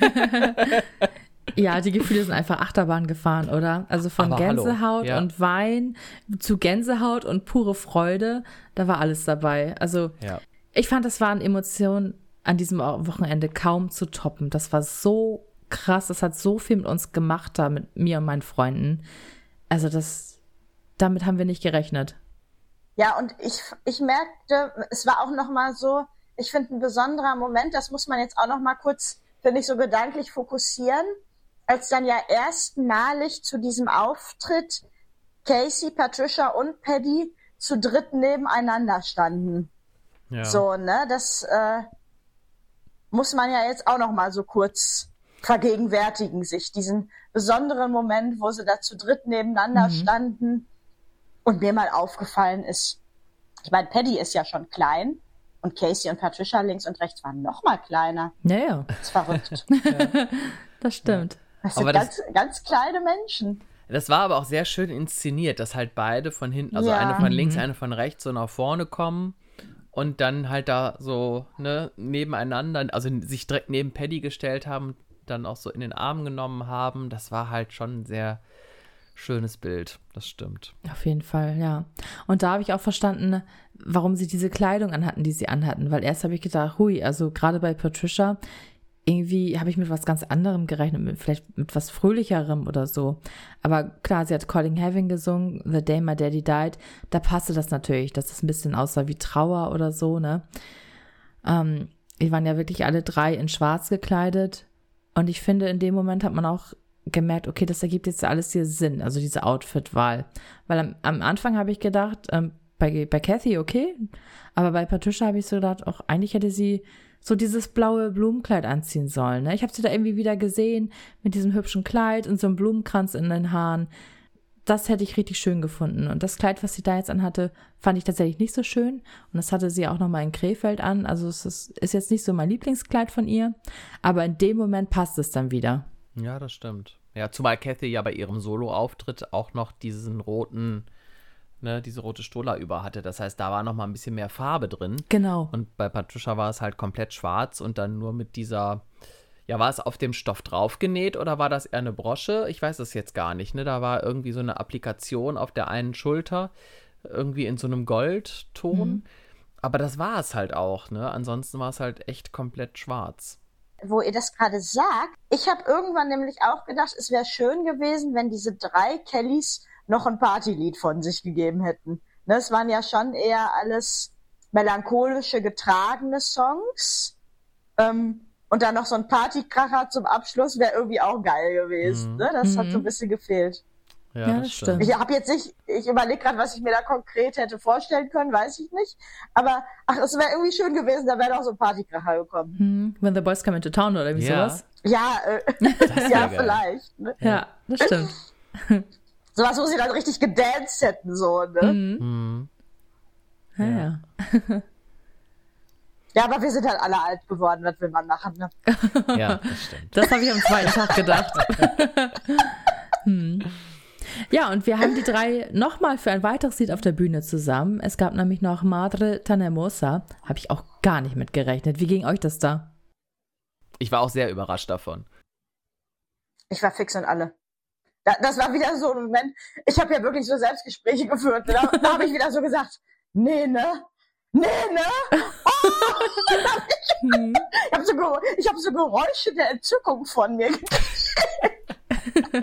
Ja, die Gefühle sind einfach Achterbahn gefahren, oder? Also von Aber hallo, Gänsehaut ja. und Wein zu Gänsehaut und pure Freude, da war alles dabei. Also Ja. ich fand, das waren Emotionen an diesem Wochenende kaum zu toppen. Das war so krass, das hat so viel mit uns gemacht da, mit mir und meinen Freunden. Also das, damit haben wir nicht gerechnet. Ja, und ich, ich merkte, es war auch nochmal so, ich finde ein besonderer Moment, das muss man jetzt auch nochmal kurz, finde ich, so gedanklich fokussieren, als dann ja erstmalig zu diesem Auftritt Casey, Patricia und Paddy zu dritt nebeneinander standen. Ja. So, ne, das äh, muss man ja jetzt auch nochmal so kurz vergegenwärtigen, sich diesen besonderen Moment, wo sie da zu dritt nebeneinander Mhm. standen und mir mal aufgefallen ist, ich meine, Paddy ist ja schon klein und Casey und Patricia links und rechts waren noch mal kleiner. Naja, Das ist verrückt. das stimmt. Das sind Aber das- ganz, ganz kleine Menschen. Das war aber auch sehr schön inszeniert, dass halt beide von hinten, also Ja. eine von links, Mhm. eine von rechts so nach vorne kommen und dann halt da so, ne, nebeneinander, also sich direkt neben Paddy gestellt haben, dann auch so in den Arm genommen haben. Das war halt schon ein sehr schönes Bild, das stimmt. Auf jeden Fall, ja. Und da habe ich auch verstanden, warum sie diese Kleidung anhatten, die sie anhatten. Weil erst habe ich gedacht, hui, also gerade bei Patricia, irgendwie habe ich mit was ganz anderem gerechnet, mit, vielleicht mit was Fröhlicherem oder so. Aber klar, sie hat Calling Heaven gesungen, The Day My Daddy Died, da passte das natürlich, dass das ein bisschen aussah wie Trauer oder so, ne? Ähm, die waren ja wirklich alle drei in schwarz gekleidet. Und ich finde, in dem Moment hat man auch gemerkt, okay, das ergibt jetzt alles hier Sinn, also diese Outfit-Wahl. Weil am, am Anfang habe ich gedacht, ähm, bei, bei Kathy okay, aber bei Patricia habe ich so gedacht, auch eigentlich hätte sie so dieses blaue Blumenkleid anziehen sollen. Ne? Ich habe sie da irgendwie wieder gesehen mit diesem hübschen Kleid und so einem Blumenkranz in den Haaren. Das hätte ich richtig schön gefunden. Und das Kleid, was sie da jetzt anhatte, fand ich tatsächlich nicht so schön. Und das hatte sie auch nochmal in Krefeld an. Also es ist, ist jetzt nicht so mein Lieblingskleid von ihr. Aber in dem Moment passt es dann wieder. Ja, das stimmt. Ja, zumal Kathy ja bei ihrem Solo-Auftritt auch noch diesen roten, ne, diese rote Stola über hatte. Das heißt, da war noch mal ein bisschen mehr Farbe drin. Genau. Und bei Patricia war es halt komplett schwarz und dann nur mit dieser, ja, war es auf dem Stoff draufgenäht oder war das eher eine Brosche? Ich weiß es jetzt gar nicht, ne? Da war irgendwie so eine Applikation auf der einen Schulter, irgendwie in so einem Goldton. Mhm. Aber das war es halt auch, ne? Ansonsten war es halt echt komplett schwarz. Wo ihr das gerade sagt, ich habe irgendwann nämlich auch gedacht, es wäre schön gewesen, wenn diese drei Kellys noch ein Partylied von sich gegeben hätten. Ne, es waren ja schon eher alles melancholische, getragene Songs. Ähm, und dann noch so ein Partykracher zum Abschluss wäre irgendwie auch geil gewesen. Mhm. Ne? Das Mhm. hat so ein bisschen gefehlt. Ja, das stimmt. Ich habe jetzt nicht, ich überlege gerade, was ich mir da konkret hätte vorstellen können, weiß ich nicht. Aber ach, es wäre irgendwie schön gewesen, da wäre doch so ein Partykracher gekommen. Hm, When the Boys Come into Town oder irgendwie Ja. sowas. Ja, äh, wär ja, geil. vielleicht. Ne? Ja, das stimmt. Sowas, wo sie dann richtig gedanced hätten, so, ne? Mhm. Mhm. Ja, Ja. ja. Ja, aber wir sind halt alle alt geworden, was will man machen, ne? Ja, das stimmt. Das habe ich am zweiten Tag gedacht. hm. Ja, und wir haben die drei nochmal für ein weiteres Lied auf der Bühne zusammen. Es gab nämlich noch Madre Tan Hermosa. Habe ich auch gar nicht mit gerechnet. Wie ging euch das da? Ich war auch sehr überrascht davon. Ich war fix und alle. Da, das war wieder so ein Moment, ich habe ja wirklich so Selbstgespräche geführt. Da, da habe ich wieder so gesagt, nee, ne? Nee, ne? Oh! ich Hm. ich habe so, Ger- ich hab so Geräusche der Entzückung von mir gekriegt.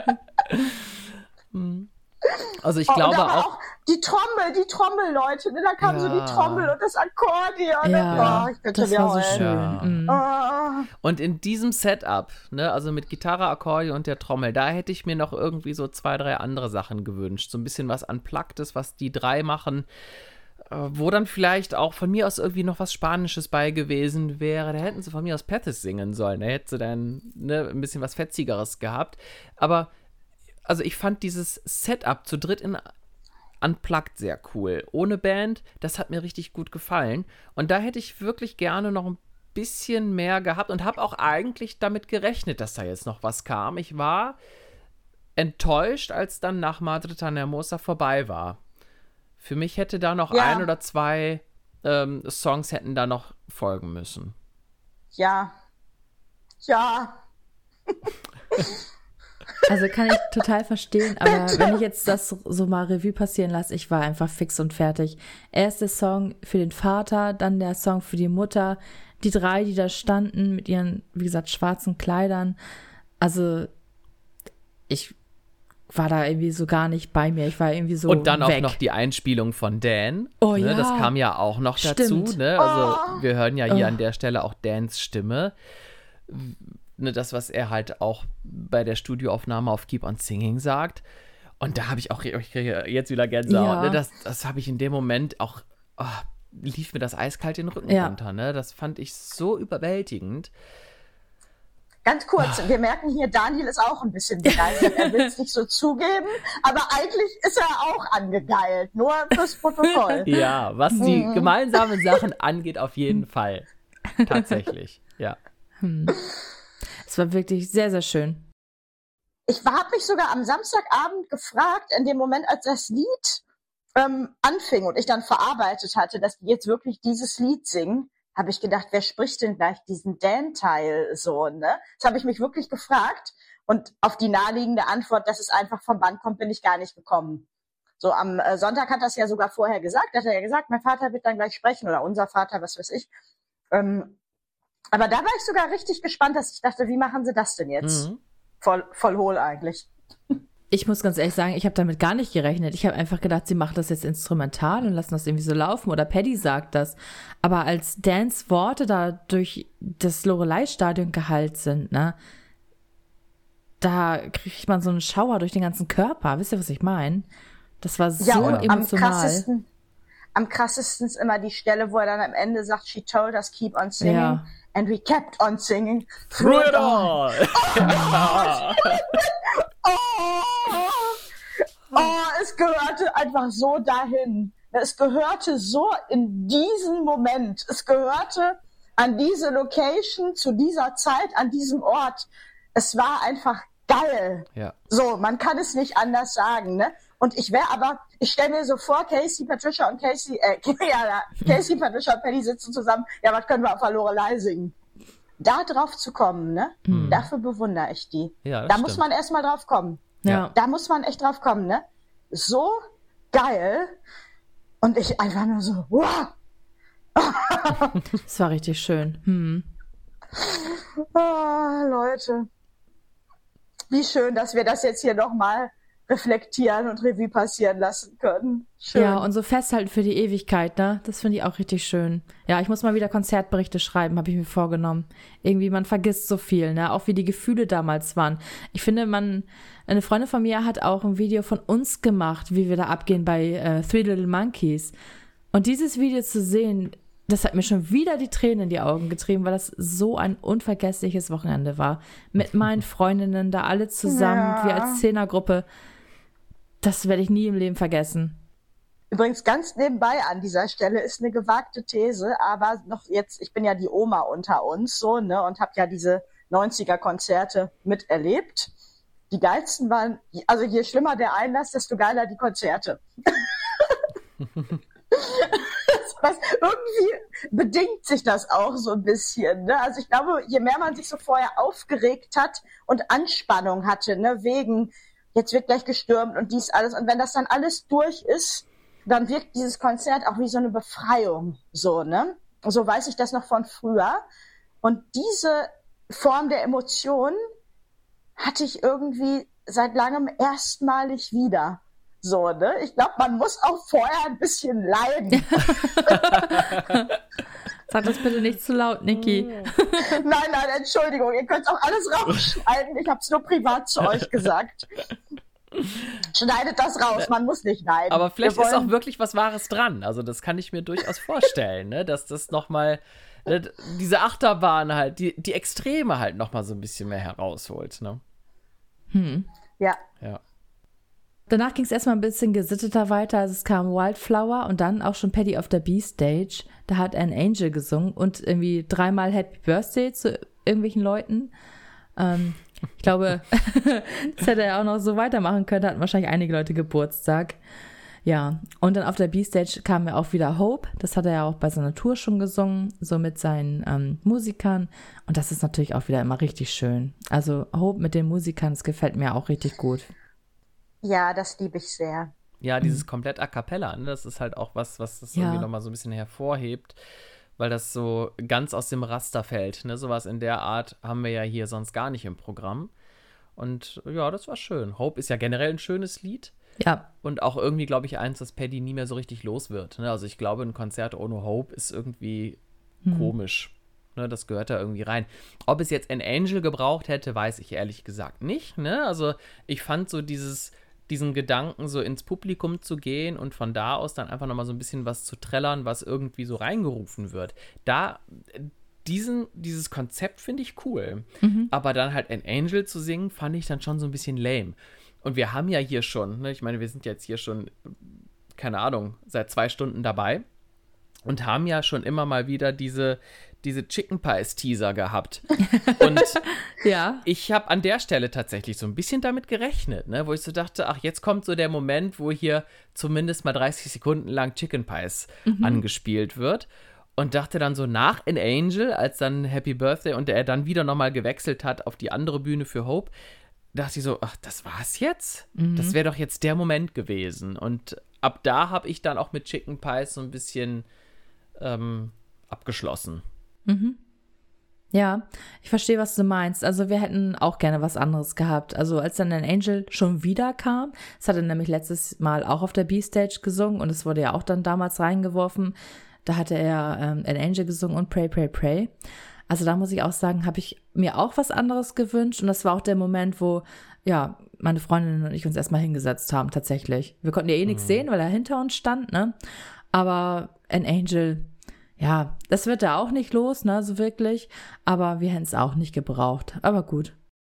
Also ich Oh, glaube und da war auch, auch die Trommel, die Trommel, Leute. Ne? Da kam Ja. so die Trommel und das Akkordeon. Ja, Oh, ich könnte das wieder war so heulen. schön. Ja. Mhm. Oh. und in diesem Setup, ne, also mit Gitarre, Akkordeon und der Trommel, da hätte ich mir noch irgendwie so zwei, drei andere Sachen gewünscht. So ein bisschen was Unpluggtes, was die drei machen, äh, wo dann vielleicht auch von mir aus irgendwie noch was Spanisches bei gewesen wäre. Da hätten sie von mir aus Pathes singen sollen. Da hätte sie dann ne, ein bisschen was Fetzigeres gehabt. Aber, also ich fand dieses Setup zu dritt in Unplugged sehr cool. Ohne Band, das hat mir richtig gut gefallen. Und da hätte ich wirklich gerne noch ein bisschen mehr gehabt und habe auch eigentlich damit gerechnet, dass da jetzt noch was kam. Ich war enttäuscht, als dann nach Madre Tan Hermosa vorbei war. Für mich hätte da noch Ja. ein oder zwei ähm, Songs hätten da noch folgen müssen. Ja. Ja. Also kann ich total verstehen, aber wenn ich jetzt das so mal Revue passieren lasse, ich war einfach fix und fertig. Erst der Song für den Vater, dann der Song für die Mutter, die drei, die da standen mit ihren, wie gesagt, schwarzen Kleidern. Also ich war da irgendwie so gar nicht bei mir. Ich war irgendwie so Und dann weg. auch noch die Einspielung von Dan. Oh ne, ja. Das kam ja auch noch dazu. Stimmt. Ne? Also Oh. wir hören ja hier Oh. an der Stelle auch Dans Stimme. Ne, das, was er halt auch bei der Studioaufnahme auf Keep on Singing sagt. Und da habe ich auch, ich kriege jetzt wieder Gänsehaut. Ja. Ne? Das, das habe ich in dem Moment auch, oh, lief mir das eiskalt den Rücken Ja. runter. Ne? Das fand ich so überwältigend. Ganz kurz, wir merken hier, Daniel ist auch ein bisschen begeistert. Er will es nicht so zugeben, aber eigentlich ist er auch angegeilt. Nur fürs Protokoll. Ja, was die Mhm. gemeinsamen Sachen angeht, auf jeden Fall. Tatsächlich, ja. Es war wirklich sehr, sehr schön. Ich habe mich sogar am Samstagabend gefragt, in dem Moment, als das Lied ähm, anfing und ich dann verarbeitet hatte, dass die jetzt wirklich dieses Lied singen, habe ich gedacht, wer spricht denn gleich diesen Dan-Teil so, ne? Das habe ich mich wirklich gefragt und auf die naheliegende Antwort, dass es einfach vom Band kommt, bin ich gar nicht gekommen. So am äh, Sonntag hat das ja sogar vorher gesagt, hat er ja gesagt, mein Vater wird dann gleich sprechen oder unser Vater, was weiß ich. Ähm, aber da war ich sogar richtig gespannt, dass ich dachte, wie machen sie das denn jetzt? Mhm. Voll, voll hohl eigentlich. Ich muss ganz ehrlich sagen, ich habe damit gar nicht gerechnet. Ich habe einfach gedacht, sie machen das jetzt instrumental und lassen das irgendwie so laufen. Oder Paddy sagt das. Aber als Dans Worte da durch das Loreley-Stadion geheilt sind, ne, da kriegt man so einen Schauer durch den ganzen Körper. Wisst ihr, was ich meine? Das war so Ja, und am emotional. krassesten, am krassesten ist immer die Stelle, wo er dann am Ende sagt, she told us keep on singing Ja. and we kept on singing Through it all! Oh, oh, es gehörte einfach so dahin. Es gehörte so in diesen Moment. Es gehörte an diese Location, zu dieser Zeit, an diesem Ort. Es war einfach geil. Ja. So, man kann es nicht anders sagen, ne? Und ich wäre aber, ich stelle mir so vor, Casey, Patricia und Casey, äh, ja, Casey, Patricia und Paddy sitzen zusammen, ja, was können wir auf der Loreley singen? Da drauf zu kommen, ne? Mhm. Dafür bewundere ich die. Ja, das da stimmt. muss man erstmal drauf kommen. Ja. Da muss man echt drauf kommen, ne? So geil. Und ich einfach nur so, wow. Das war richtig schön. Hm. Ah, Leute. Wie schön, dass wir das jetzt hier nochmal reflektieren und Revue passieren lassen können. Schön. Ja, und so festhalten für die Ewigkeit, ne? Das finde ich auch richtig schön. Ja, ich muss mal wieder Konzertberichte schreiben, habe ich mir vorgenommen. Irgendwie, man vergisst so viel, ne? Auch wie die Gefühle damals waren. Ich finde, man, eine Freundin von mir hat auch ein Video von uns gemacht, wie wir da abgehen bei äh, Three Little Monkeys. Und dieses Video zu sehen, das hat mir schon wieder die Tränen in die Augen getrieben, weil das so ein unvergessliches Wochenende war. Mit meinen Freundinnen da alle zusammen, Ja. wir als Zehnergruppe. Das werde ich nie im Leben vergessen. Übrigens ganz nebenbei an dieser Stelle ist eine gewagte These, aber noch jetzt, ich bin ja die Oma unter uns so, ne, und habe ja diese neunziger-Konzerte miterlebt. Die geilsten waren, also je schlimmer der Einlass, desto geiler die Konzerte. Was, irgendwie bedingt sich das auch so ein bisschen, ne? Also ich glaube, je mehr man sich so vorher aufgeregt hat und Anspannung hatte, ne, wegen jetzt wird gleich gestürmt und dies alles. Und wenn das dann alles durch ist, dann wirkt dieses Konzert auch wie so eine Befreiung, so, ne? So weiß ich das noch von früher. Und diese Form der Emotion hatte ich irgendwie seit langem erstmalig wieder. So, ne? Ich glaube, man muss auch vorher ein bisschen leiden. Sag das bitte nicht zu laut, Niki. Nein, nein, Entschuldigung, ihr könnt auch alles rausschneiden. Ich habe es nur privat zu euch gesagt. Schneidet das raus, man muss nicht leiden. Aber vielleicht ist auch wirklich was Wahres dran. Also das kann ich mir durchaus vorstellen, ne? Dass das nochmal, ne, diese Achterbahn halt, die, die Extreme halt nochmal so ein bisschen mehr herausholt, ne? Hm. Ja. Ja. Danach ging es erstmal ein bisschen gesitteter weiter. Also es kam Wildflower und dann auch schon Paddy auf der B-Stage. Da hat An Angel gesungen und irgendwie dreimal Happy Birthday zu irgendwelchen Leuten. Ähm, ich glaube, das hätte er auch noch so weitermachen können. Da hatten wahrscheinlich einige Leute Geburtstag. Ja, und dann auf der B-Stage kam ja auch wieder Hope. Das hat er ja auch bei seiner Tour schon gesungen, so mit seinen ähm, Musikern. Und das ist natürlich auch wieder immer richtig schön. Also Hope mit den Musikern, das gefällt mir auch richtig gut. Ja, das liebe ich sehr. Ja, dieses komplett A Cappella, ne? Das ist halt auch was, was das Ja. irgendwie nochmal so ein bisschen hervorhebt, weil das so ganz aus dem Raster fällt, ne? Sowas in der Art haben wir ja hier sonst gar nicht im Programm. Und ja, das war schön. Hope ist ja generell ein schönes Lied. Ja. Und auch irgendwie, glaube ich, eins, dass Paddy nie mehr so richtig los wird. Ne? Also ich glaube, ein Konzert ohne Hope ist irgendwie hm. komisch. Ne? Das gehört da irgendwie rein. Ob es jetzt An Angel gebraucht hätte, weiß ich ehrlich gesagt nicht. Ne? Also ich fand so dieses, diesen Gedanken, so ins Publikum zu gehen und von da aus dann einfach nochmal so ein bisschen was zu trällern, was irgendwie so reingerufen wird. Da, diesen, dieses Konzept finde ich cool. Mhm. Aber dann halt An Angel zu singen, fand ich dann schon so ein bisschen lame. Und wir haben ja hier schon, ne, ich meine, wir sind jetzt hier schon, keine Ahnung, seit zwei Stunden dabei und haben ja schon immer mal wieder diese, diese Chicken Pies Teaser gehabt. Und ja. ich habe an der Stelle tatsächlich so ein bisschen damit gerechnet, ne, wo ich so dachte, ach, jetzt kommt so der Moment, wo hier zumindest mal dreißig Sekunden lang Chicken Pies mhm. angespielt wird. Und dachte dann so nach An Angel, als dann Happy Birthday und er dann wieder nochmal gewechselt hat auf die andere Bühne für Hope, dachte ich so, ach, das war's jetzt? Mhm. Das wäre doch jetzt der Moment gewesen. Und ab da habe ich dann auch mit Chicken Pies so ein bisschen ähm, abgeschlossen. Mhm. Ja, ich verstehe, was du meinst. Also wir hätten auch gerne was anderes gehabt. Also als dann An Angel schon wieder kam, das hat er nämlich letztes Mal auch auf der B-Stage gesungen und es wurde ja auch dann damals reingeworfen. Da hatte er ähm, An Angel gesungen und Pray, Pray, Pray. Also da muss ich auch sagen, habe ich mir auch was anderes gewünscht. Und das war auch der Moment, wo, ja, meine Freundin und ich uns erstmal hingesetzt haben, tatsächlich. Wir konnten ja eh nichts mhm. sehen, weil er hinter uns stand, ne? Aber An Angel, ja, das wird da auch nicht los, ne, so wirklich. Aber wir hätten es auch nicht gebraucht. Aber gut.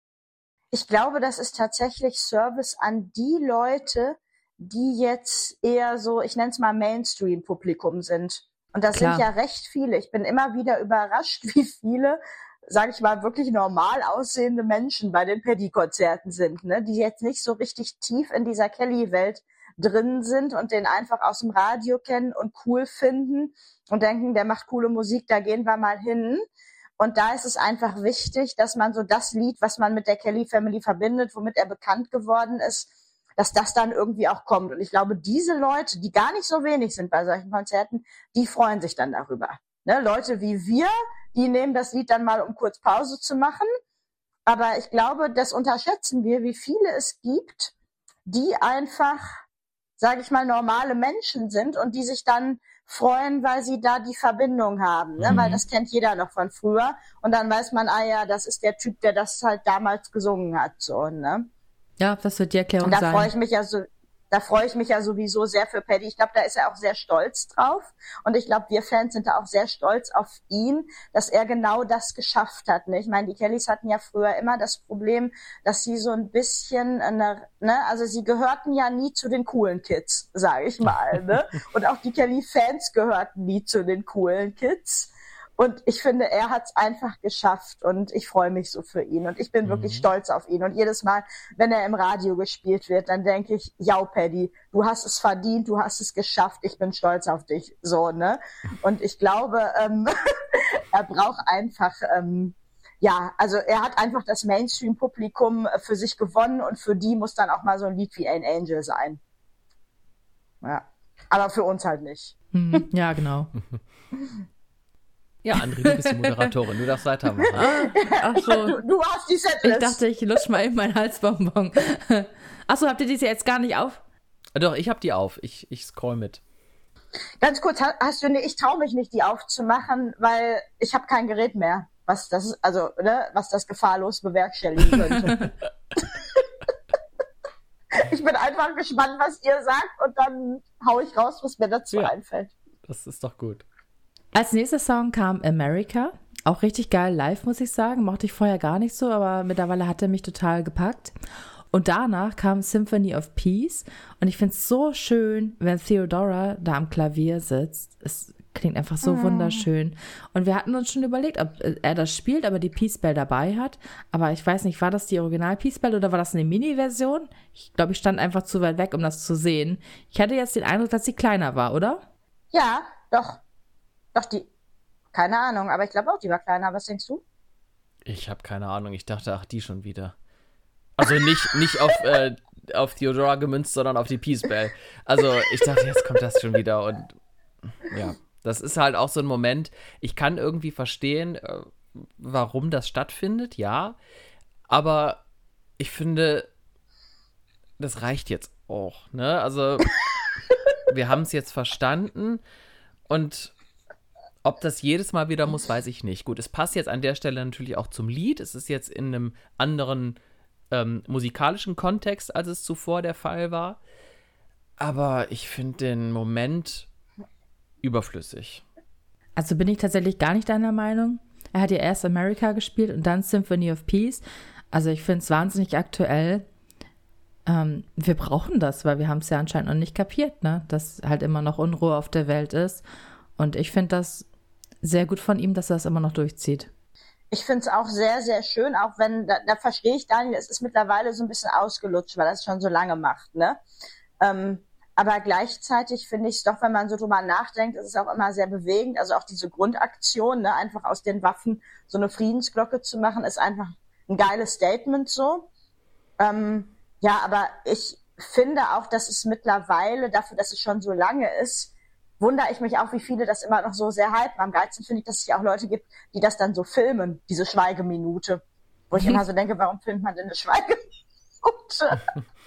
Ich glaube, das ist tatsächlich Service an die Leute, die jetzt eher so, ich nenne es mal Mainstream-Publikum sind. Und das Klar. sind ja recht viele. Ich bin immer wieder überrascht, wie viele, sage ich mal, wirklich normal aussehende Menschen bei den Paddy-Konzerten sind, ne? Die jetzt nicht so richtig tief in dieser Kelly-Welt drin sind und den einfach aus dem Radio kennen und cool finden und denken, der macht coole Musik, da gehen wir mal hin. Und da ist es einfach wichtig, dass man so das Lied, was man mit der Kelly-Family verbindet, womit er bekannt geworden ist, dass das dann irgendwie auch kommt. Und ich glaube, diese Leute, die gar nicht so wenig sind bei solchen Konzerten, die freuen sich dann darüber. Ne? Leute wie wir, die nehmen das Lied dann mal, um kurz Pause zu machen. Aber ich glaube, das unterschätzen wir, wie viele es gibt, die einfach, sage ich mal, normale Menschen sind und die sich dann freuen, weil sie da die Verbindung haben. Ne? Mhm. Weil das kennt jeder noch von früher. Und dann weiß man, ah ja, das ist der Typ, der das halt damals gesungen hat. So, ne? Ja, das wird die Erklärung und da sein. Freue ich mich ja so, da freue ich mich ja sowieso sehr für Paddy. Ich glaube, da ist er auch sehr stolz drauf. Und ich glaube, wir Fans sind da auch sehr stolz auf ihn, dass er genau das geschafft hat. Ne? Ich meine, die Kellys hatten ja früher immer das Problem, dass sie so ein bisschen, eine, ne, also sie gehörten ja nie zu den coolen Kids, sage ich mal. Ne? Und auch die Kelly-Fans gehörten nie zu den coolen Kids. Und ich finde, er hat es einfach geschafft und ich freue mich so für ihn und ich bin mhm. wirklich stolz auf ihn. Und jedes Mal, wenn er im Radio gespielt wird, dann denke ich, ja, Paddy, du hast es verdient, du hast es geschafft, ich bin stolz auf dich, so, ne? Und ich glaube, ähm, er braucht einfach, ähm, ja, also er hat einfach das Mainstream-Publikum für sich gewonnen und für die muss dann auch mal so ein Lied wie Ein Angel sein. Ja, aber für uns halt nicht. Hm, ja, genau. Ja, André, du bist die Moderatorin, du darfst weitermachen. Ach so. Du, du hast die Setlist. Ich dachte, ich lutsch mal in meinen Halsbonbon. Achso, habt ihr diese jetzt gar nicht auf? Doch, ich hab die auf. Ich, ich scroll mit. Ganz kurz, hast du, nee, ich traue mich nicht, die aufzumachen, weil ich habe kein Gerät mehr, was das, also, ne, was das gefahrlos bewerkstelligen könnte. Ich bin einfach gespannt, was ihr sagt und dann hau ich raus, was mir dazu ja. einfällt. Das ist doch gut. Als nächster Song kam America. Auch richtig geil live, muss ich sagen. Mochte ich vorher gar nicht so, aber mittlerweile hat er mich total gepackt. Und danach kam Symphony of Peace. Und ich finde es so schön, wenn Theodora da am Klavier sitzt. Es klingt einfach so mm. wunderschön. Und wir hatten uns schon überlegt, ob er das spielt, aber die Peace Bell dabei hat. Aber ich weiß nicht, war das die Original Peace Bell oder war das eine Mini-Version? Ich glaube, ich stand einfach zu weit weg, um das zu sehen. Ich hatte jetzt den Eindruck, dass sie kleiner war, oder? Ja, doch. Doch, die, keine Ahnung, aber ich glaube auch, die war kleiner. Was denkst du? Ich habe keine Ahnung. Ich dachte, ach, die schon wieder. Also nicht, nicht auf, äh, auf Theodora gemünzt, sondern auf die Peace Bell. Also ich dachte, jetzt kommt das schon wieder. Und ja, das ist halt auch so ein Moment. Ich kann irgendwie verstehen, äh, warum das stattfindet, ja. Aber ich finde, das reicht jetzt auch, ne? Also wir haben es jetzt verstanden und ob das jedes Mal wieder muss, weiß ich nicht. Gut, es passt jetzt an der Stelle natürlich auch zum Lied. Es ist jetzt in einem anderen ähm, musikalischen Kontext, als es zuvor der Fall war. Aber ich finde den Moment überflüssig. Also bin ich tatsächlich gar nicht deiner Meinung. Er hat ja erst America gespielt und dann Symphony of Peace. Also ich finde es wahnsinnig aktuell. Ähm, wir brauchen das, weil wir haben es ja anscheinend noch nicht kapiert, ne? Dass halt immer noch Unruhe auf der Welt ist. Und ich finde das sehr gut von ihm, dass er das immer noch durchzieht. Ich finde es auch sehr, sehr schön, auch wenn, da, da verstehe ich Daniel, es ist mittlerweile so ein bisschen ausgelutscht, weil er es schon so lange macht, ne? Ähm, aber gleichzeitig finde ich es doch, wenn man so drüber nachdenkt, ist es auch immer sehr bewegend. Also auch diese Grundaktion, ne, einfach aus den Waffen so eine Friedensglocke zu machen, ist einfach ein geiles Statement so. Ähm, ja, aber ich finde auch, dass es mittlerweile, dafür, dass es schon so lange ist, wundere ich mich auch, wie viele das immer noch so sehr hypen. Am geilsten finde ich, dass es ja auch Leute gibt, die das dann so filmen, diese Schweigeminute. Wo ich immer so denke, warum filmt man denn eine Schweigeminute?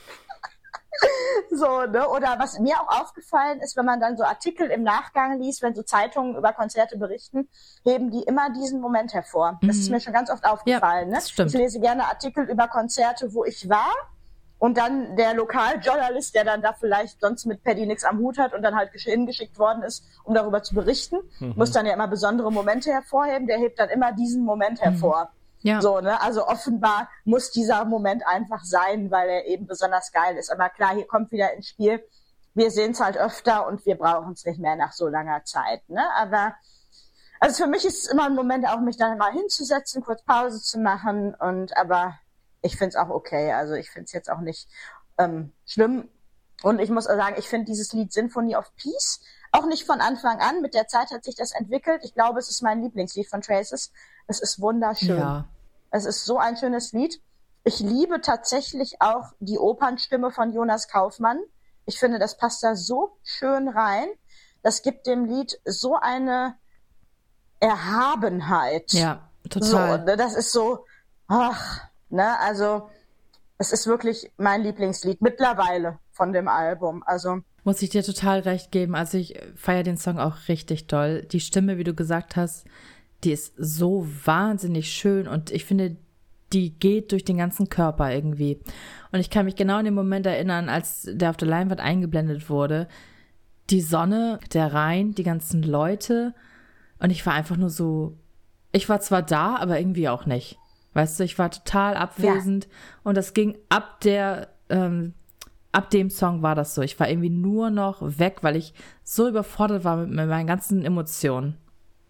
So, ne? Oder was mir auch aufgefallen ist, wenn man dann so Artikel im Nachgang liest, wenn so Zeitungen über Konzerte berichten, heben die immer diesen Moment hervor. Das mhm. ist mir schon ganz oft aufgefallen. Ja, ne? Ich lese gerne Artikel über Konzerte, wo ich war. Und dann der Lokaljournalist, der dann da vielleicht sonst mit Paddy nichts am Hut hat und dann halt hingeschickt worden ist, um darüber zu berichten, mhm. muss dann ja immer besondere Momente hervorheben. Der hebt dann immer diesen Moment hervor. Mhm. Ja. So, ne? Also offenbar muss dieser Moment einfach sein, weil er eben besonders geil ist. Aber klar, hier kommt wieder ins Spiel. Wir sehen es halt öfter und wir brauchen es nicht mehr nach so langer Zeit. Ne? Aber also für mich ist es immer ein Moment, auch mich dann mal hinzusetzen, kurz Pause zu machen. Und aber ich finde es auch okay. Also ich finde es jetzt auch nicht ähm, schlimm. Und ich muss auch sagen, ich finde dieses Lied Symphony of Peace auch nicht von Anfang an. Mit der Zeit hat sich das entwickelt. Ich glaube, es ist mein Lieblingslied von Traces. Es ist wunderschön. Ja. Es ist so ein schönes Lied. Ich liebe tatsächlich auch die Opernstimme von Jonas Kaufmann. Ich finde, das passt da so schön rein. Das gibt dem Lied so eine Erhabenheit. Ja, total. So, ne, das ist so, ach, ne, also es ist wirklich mein Lieblingslied mittlerweile von dem Album. Also muss ich dir total recht geben. Also ich feiere den Song auch richtig doll. Die Stimme, wie du gesagt hast, die ist so wahnsinnig schön und ich finde, die geht durch den ganzen Körper irgendwie. Und ich kann mich genau an den Moment erinnern, als der auf der Leinwand eingeblendet wurde. Die Sonne, der Rhein, die ganzen Leute und ich war einfach nur so, ich war zwar da, aber irgendwie auch nicht. Weißt du, ich war total abwesend ja. Und das ging ab der, ähm, ab dem Song war das so. Ich war irgendwie nur noch weg, weil ich so überfordert war mit, mit meinen ganzen Emotionen.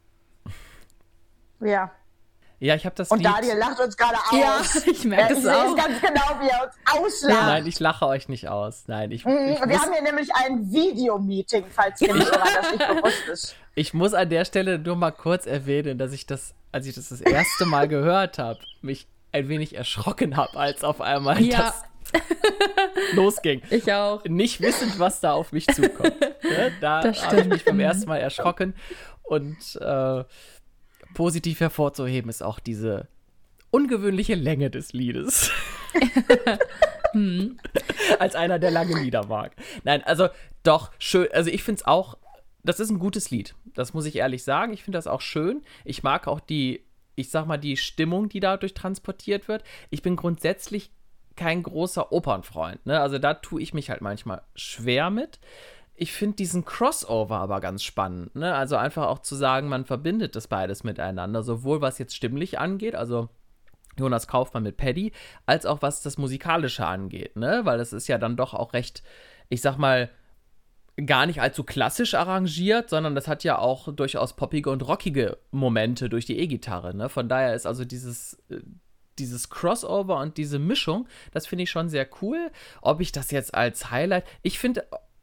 Ja. Ja, ich habe das Und Lied... Daniel lacht uns gerade aus. Ja, ich merke es auch. Ich sehe ganz genau, wie er uns auslacht. Nein, ich lache euch nicht aus. Nein, ich, mhm, ich Wir muss, haben hier nämlich ein Videomeeting, falls ihr nicht daran das nicht bewusst ist. Ich muss an der Stelle nur mal kurz erwähnen, dass ich das als ich das das erste Mal gehört habe, mich ein wenig erschrocken habe, als auf einmal Ja. das losging. Ich auch. Nicht wissend, was da auf mich zukommt. Ne? Da Das habe ich stimmt. mich beim ersten Mal erschrocken. Und äh, positiv hervorzuheben ist auch diese ungewöhnliche Länge des Liedes. Hm. Als einer, der lange Lieder mag. Nein, also doch, schön. Also ich finde es auch, das ist ein gutes Lied. Das muss ich ehrlich sagen. Ich finde das auch schön. Ich mag auch die, ich sag mal, die Stimmung, die dadurch transportiert wird. Ich bin grundsätzlich kein großer Opernfreund, ne? Also da tue ich mich halt manchmal schwer mit. Ich finde diesen Crossover aber ganz spannend, ne? Also einfach auch zu sagen, man verbindet das beides miteinander, sowohl was jetzt stimmlich angeht, also Jonas Kaufmann mit Paddy, als auch was das Musikalische angeht, ne? Weil das ist ja dann doch auch recht, ich sag mal, gar nicht allzu klassisch arrangiert, sondern das hat ja auch durchaus poppige und rockige Momente durch die E-Gitarre, ne? Von daher ist also dieses, dieses Crossover und diese Mischung, das finde ich schon sehr cool. Ob ich das jetzt als Highlight, ich finde,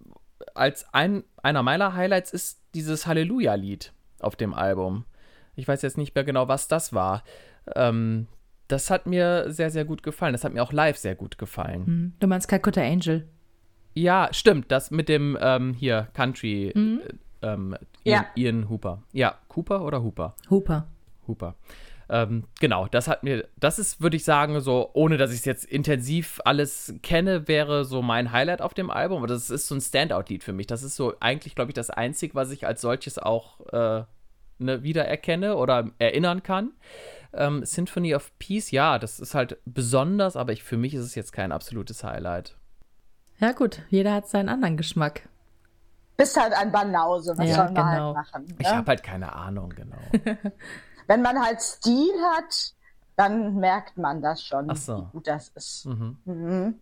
als ein, einer meiner Highlights ist dieses Halleluja-Lied auf dem Album. Ich weiß jetzt nicht mehr genau, was das war. Ähm, das hat mir sehr, sehr gut gefallen. Das hat mir auch live sehr gut gefallen. Hm. Du meinst Calcutta Angel? Ja, stimmt. Das mit dem ähm, hier Country Mhm. äh, ähm, Ja. Ian, Ian Hooper. Ja, Cooper oder Hooper? Hooper. Hooper. Ähm, genau, das hat mir, das ist, würde ich sagen, so, ohne dass ich es jetzt intensiv alles kenne, wäre so mein Highlight auf dem Album. Aber das ist so ein Standout-Lied für mich. Das ist so eigentlich, glaube ich, das Einzige, was ich als solches auch äh, ne, wiedererkenne oder erinnern kann. Ähm, Symphony of Peace, ja, das ist halt besonders, aber ich, für mich ist es jetzt kein absolutes Highlight. Ja gut, jeder hat seinen anderen Geschmack. Bist halt ein Banause, was Ja, soll man genau. halt machen? Ne? Ich habe halt keine Ahnung, genau. Wenn man halt Stil hat, dann merkt man das schon, Ach so. wie gut das ist. Mhm. Mhm.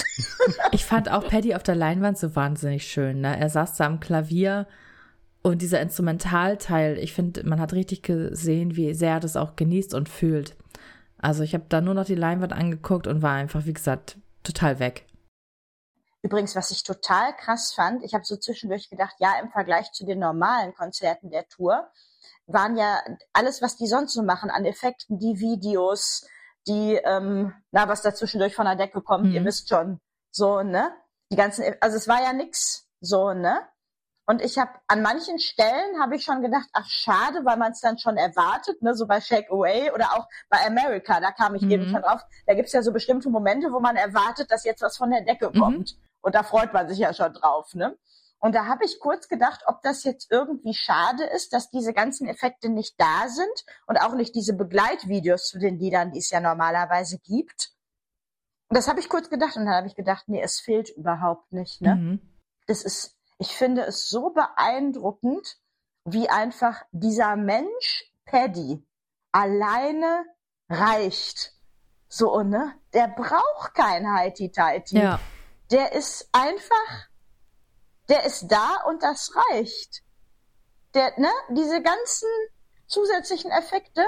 Ich fand auch Paddy auf der Leinwand so wahnsinnig schön, ne? Er saß da am Klavier und dieser Instrumentalteil, ich finde, man hat richtig gesehen, wie sehr er das auch genießt und fühlt. Also ich habe da nur noch die Leinwand angeguckt und war einfach, wie gesagt, total weg. Übrigens, was ich total krass fand, ich habe so zwischendurch gedacht, ja, im Vergleich zu den normalen Konzerten der Tour, waren ja alles, was die sonst so machen, an Effekten, die Videos, die, ähm, na, was da zwischendurch von der Decke kommt, Mhm. ihr wisst schon, so, ne? Die ganzen, also es war ja nix, so, ne? Und ich habe, an manchen Stellen habe ich schon gedacht, ach schade, weil man es dann schon erwartet, ne, so bei Shake Away oder auch bei America, da kam ich Mhm. eben schon drauf, da gibt's ja so bestimmte Momente, wo man erwartet, dass jetzt was von der Decke Mhm. kommt. Und da freut man sich ja schon drauf, ne? Und da habe ich kurz gedacht, ob das jetzt irgendwie schade ist, dass diese ganzen Effekte nicht da sind und auch nicht diese Begleitvideos zu den Liedern, die es ja normalerweise gibt. Und das habe ich kurz gedacht und dann habe ich gedacht, nee, es fehlt überhaupt nicht, ne? Mhm. Das ist, ich finde es so beeindruckend, wie einfach dieser Mensch Paddy alleine reicht. So, ne? Der braucht kein Heiti-Teiti. Ja. Der ist einfach, der ist da und das reicht. Der, ne, diese ganzen zusätzlichen Effekte,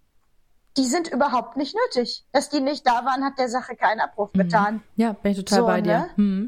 die sind überhaupt nicht nötig. Dass die nicht da waren, hat der Sache keinen Abbruch getan. Ja, bin ich total So, bei dir. ne? Mhm.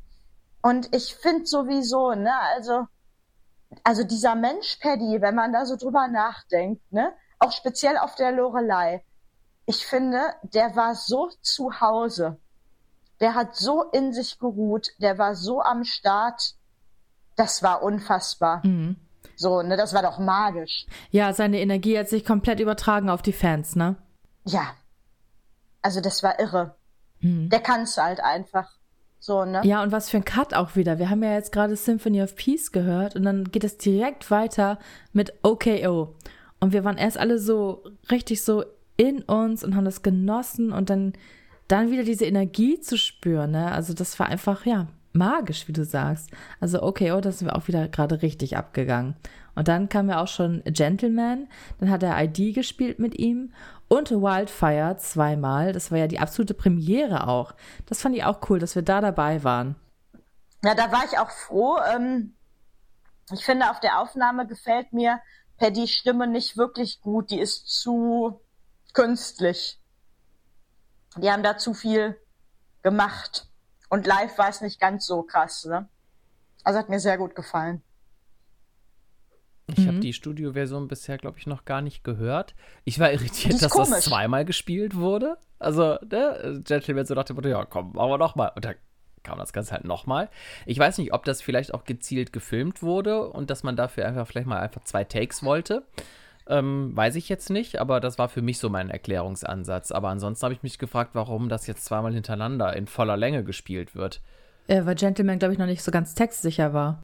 Und ich finde sowieso, ne, also, also dieser Mensch Paddy, wenn man da so drüber nachdenkt, ne, auch speziell auf der Loreley, ich finde, der war so zu Hause. Der hat so in sich geruht, der war so am Start, das war unfassbar. Mhm. So, ne, das war doch magisch. Ja, seine Energie hat sich komplett übertragen auf die Fans, ne? Ja. Also das war irre. Mhm. Der kann's halt einfach. So, ne? Ja, und was für ein Cut auch wieder. Wir haben ja jetzt gerade Symphony of Peace gehört und dann geht es direkt weiter mit O K O. Und wir waren erst alle so richtig so in uns und haben das genossen und dann, dann wieder diese Energie zu spüren, ne? Also das war einfach, ja, magisch, wie du sagst. Also O K O, da sind wir auch wieder gerade richtig abgegangen. Und dann kam ja auch schon Gentleman, dann hat er I D gespielt mit ihm und Wildfire zweimal. Das war ja die absolute Premiere auch. Das fand ich auch cool, dass wir da dabei waren. Ja, da war ich auch froh. Ähm, ich finde, auf der Aufnahme gefällt mir Paddys Stimme nicht wirklich gut. Die ist zu künstlich. Die haben da zu viel gemacht. Und live war es nicht ganz so krass, ne? Also hat mir sehr gut gefallen. Ich mhm. habe die Studioversion bisher, glaube ich, noch gar nicht gehört. Ich war irritiert, dass komisch. das zweimal gespielt wurde. Also, ne, Gentleman so nach dem Motto, ja, komm, machen wir nochmal. Und dann kam das Ganze halt nochmal. Ich weiß nicht, ob das vielleicht auch gezielt gefilmt wurde und dass man dafür einfach vielleicht mal einfach zwei Takes wollte. Ähm, weiß ich jetzt nicht, aber das war für mich so mein Erklärungsansatz. Aber ansonsten habe ich mich gefragt, warum das jetzt zweimal hintereinander in voller Länge gespielt wird. Äh, weil Gentleman, glaube ich, noch nicht so ganz textsicher war.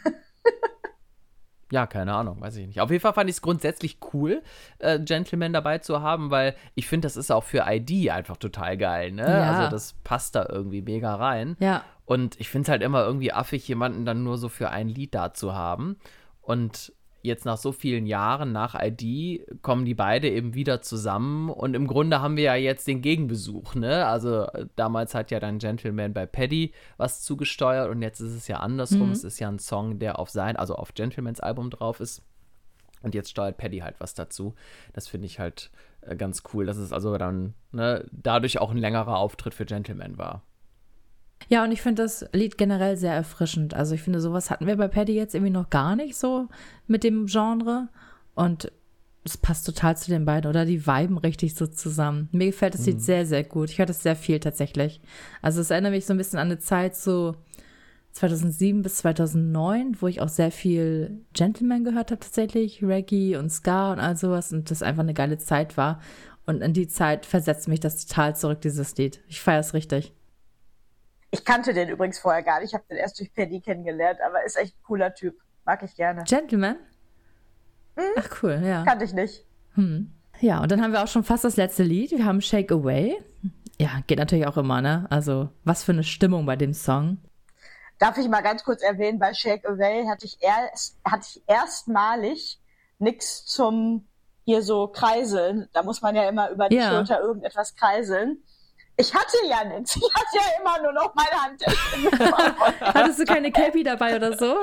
Ja, keine Ahnung, weiß ich nicht. Auf jeden Fall fand ich es grundsätzlich cool, äh, Gentleman dabei zu haben, weil ich finde, das ist auch für I D einfach total geil, ne? Ja. Also das passt da irgendwie mega rein. Ja. Und ich finde es halt immer irgendwie affig, jemanden dann nur so für ein Lied da zu haben. Und jetzt nach so vielen Jahren nach I D kommen die beide eben wieder zusammen und im Grunde haben wir ja jetzt den Gegenbesuch, ne? Also damals hat ja dann Gentleman bei Paddy was zugesteuert und jetzt ist es ja andersrum. Mhm. Es ist ja ein Song, der auf sein, also auf Gentlemans Album drauf ist und jetzt steuert Paddy halt was dazu. Das finde ich halt äh, ganz cool, dass es also dann ne, dadurch auch ein längerer Auftritt für Gentleman war. Ja, und ich finde das Lied generell sehr erfrischend. Also ich finde, sowas hatten wir bei Paddy jetzt irgendwie noch gar nicht so mit dem Genre. Und es passt total zu den beiden, oder? Die viben richtig so zusammen. Mir gefällt das Lied mhm. sehr, sehr gut. Ich höre das sehr viel tatsächlich. Also es erinnert mich so ein bisschen an eine Zeit so zweitausendsieben bis zweitausendneun, wo ich auch sehr viel Gentleman gehört habe tatsächlich. Reggae und Ska und all sowas. Und das einfach eine geile Zeit war. Und in die Zeit versetzt mich das total zurück, dieses Lied. Ich feiere es richtig. Ich kannte den übrigens vorher gar nicht. Ich habe den erst durch Paddy kennengelernt, aber ist echt ein cooler Typ. Mag ich gerne. Gentleman? Hm? Ach cool, ja. Kannte ich nicht. Hm. Ja, und dann haben wir auch schon fast das letzte Lied. Wir haben Shake Away. Ja, geht natürlich auch immer, ne? Also, was für eine Stimmung bei dem Song. Darf ich mal ganz kurz erwähnen, bei Shake Away hatte ich, erst, hatte ich erstmalig nix zum hier so kreiseln. Da muss man ja immer über die ja. Schulter irgendetwas kreiseln. Ich hatte ja nichts. Ich hatte ja immer nur noch meine Hand. Hattest du keine Cappy dabei oder so?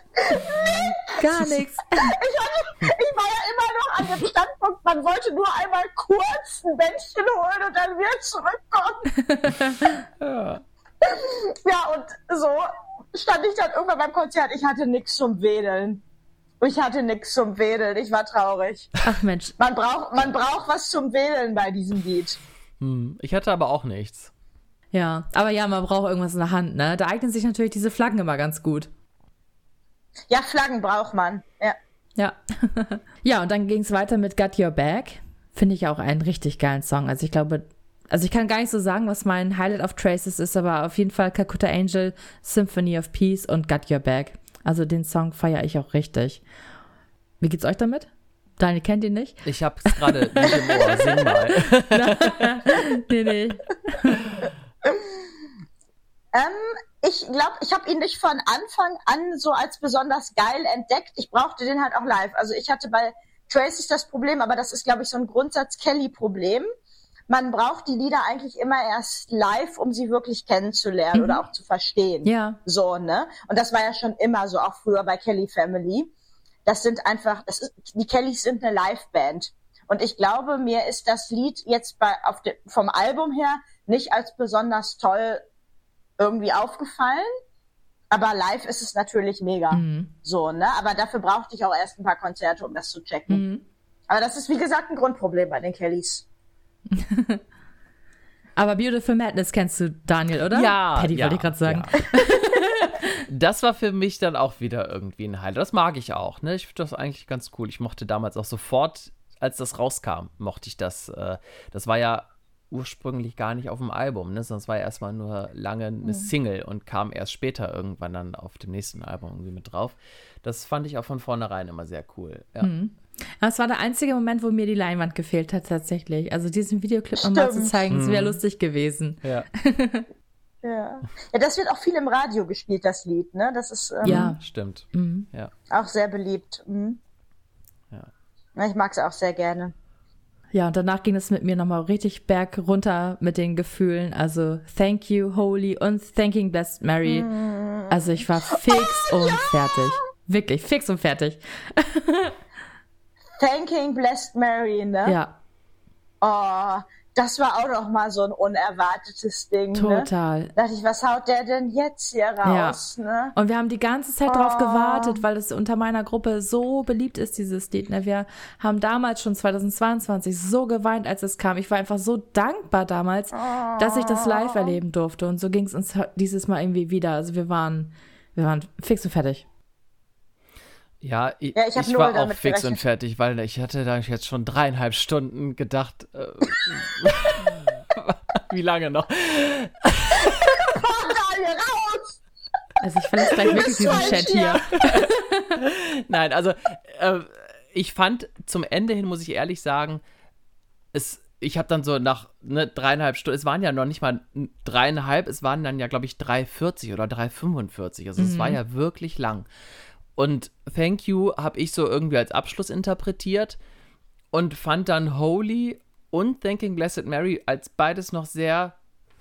Gar nichts. Ich, hatte, ich war ja immer noch an dem Standpunkt, man wollte nur einmal kurz ein Bändchen holen und dann wieder zurückkommen. ja. ja, und so stand ich dann irgendwann beim Konzert. Ich hatte nichts zum Wedeln. Ich hatte nichts zum Wedeln. Ich war traurig. Ach Mensch. Man braucht, man braucht was zum Wedeln bei diesem Lied. Hm, ich hatte aber auch nichts. Ja, aber ja, man braucht irgendwas in der Hand, ne? Da eignen sich natürlich diese Flaggen immer ganz gut. Ja, Flaggen braucht man, ja. Ja. ja, und dann ging es weiter mit Got Your Back. Finde ich auch einen richtig geilen Song. Also ich glaube, also ich kann gar nicht so sagen, was mein Highlight of Traces ist, aber auf jeden Fall Calcutta Angel, Symphony of Peace und Got Your Back. Also den Song feiere ich auch richtig. Wie geht's euch damit? Daniel kennt ihn nicht? Ich hab's gerade nicht im Ohr. Sing mal. nee, nee. ähm, ich glaube, ich habe ihn nicht von Anfang an so als besonders geil entdeckt. Ich brauchte den halt auch live. Also ich hatte bei Traces das Problem, aber das ist, glaube ich, so ein Grundsatz-Kelly-Problem. Man braucht die Lieder eigentlich immer erst live, um sie wirklich kennenzulernen mhm. oder auch zu verstehen. Ja. So, ne? Und das war ja schon immer so, auch früher bei Kelly Family. Das sind einfach, das ist, die Kellys sind eine Liveband. Und ich glaube, mir ist das Lied jetzt bei, auf de, vom Album her nicht als besonders toll irgendwie aufgefallen. Aber live ist es natürlich mega. Mhm. So, ne? Aber dafür brauchte ich auch erst ein paar Konzerte, um das zu checken. Mhm. Aber das ist, wie gesagt, ein Grundproblem bei den Kellys. Aber Beautiful Madness kennst du, Daniel, oder? Ja. Paddy ja, wollte ich gerade sagen. Ja. Das war für mich dann auch wieder irgendwie ein Highlight. Das mag ich auch, ne? Ich finde das eigentlich ganz cool. Ich mochte damals auch sofort, als das rauskam, mochte ich das. Äh, das war ja ursprünglich gar nicht auf dem Album, ne? Sonst war ja erstmal nur lange eine mhm. Single und kam erst später irgendwann dann auf dem nächsten Album irgendwie mit drauf. Das fand ich auch von vornherein immer sehr cool. Ja. Mhm. Das war der einzige Moment, wo mir die Leinwand gefehlt hat, tatsächlich. Also diesen Videoclip nochmal zu zeigen, das wäre mhm. lustig gewesen. Ja. Ja. Ja, das wird auch viel im Radio gespielt, das Lied, ne? Das ist ähm, ja. Stimmt. Mhm. Ja. Auch sehr beliebt. Mhm. Ja. Ich mag es auch sehr gerne. Ja, und danach ging es mit mir nochmal richtig berg runter mit den Gefühlen. Also Thank You, Holy und Thanking Blessed Mary. Mhm. Also ich war fix oh, und ja! fertig. Wirklich, fix und fertig. Thanking Blessed Mary, ne? Ja. Oh, das war auch noch mal so ein unerwartetes Ding. Total. Ne? Da dachte ich, was haut der denn jetzt hier raus? Ja. Ne? Und wir haben die ganze Zeit oh. drauf gewartet, weil es unter meiner Gruppe so beliebt ist, dieses Lied. Ne? Wir haben damals schon zweitausendzweiundzwanzig so geweint, als es kam. Ich war einfach so dankbar damals, oh. dass ich das live erleben durfte. Und so ging es uns dieses Mal irgendwie wieder. Also wir waren, wir waren fix und fertig. Ja, ich, ja, ich, ich war auch fix gerechnet. und fertig, weil ich hatte da jetzt schon dreieinhalb Stunden gedacht, äh, wie lange noch? Also ich verlasse gleich wirklich diesen Chat hier. Nein, also äh, ich fand zum Ende hin, muss ich ehrlich sagen, es, ich habe dann so nach ne, dreieinhalb Stunden, es waren ja noch nicht mal dreieinhalb, es waren dann ja, glaube ich, drei vierzig oder drei fünfundvierzig, also mhm. es war ja wirklich lang. Und Thank You habe ich so irgendwie als Abschluss interpretiert und fand dann Holy und Thanking Blessed Mary als beides noch sehr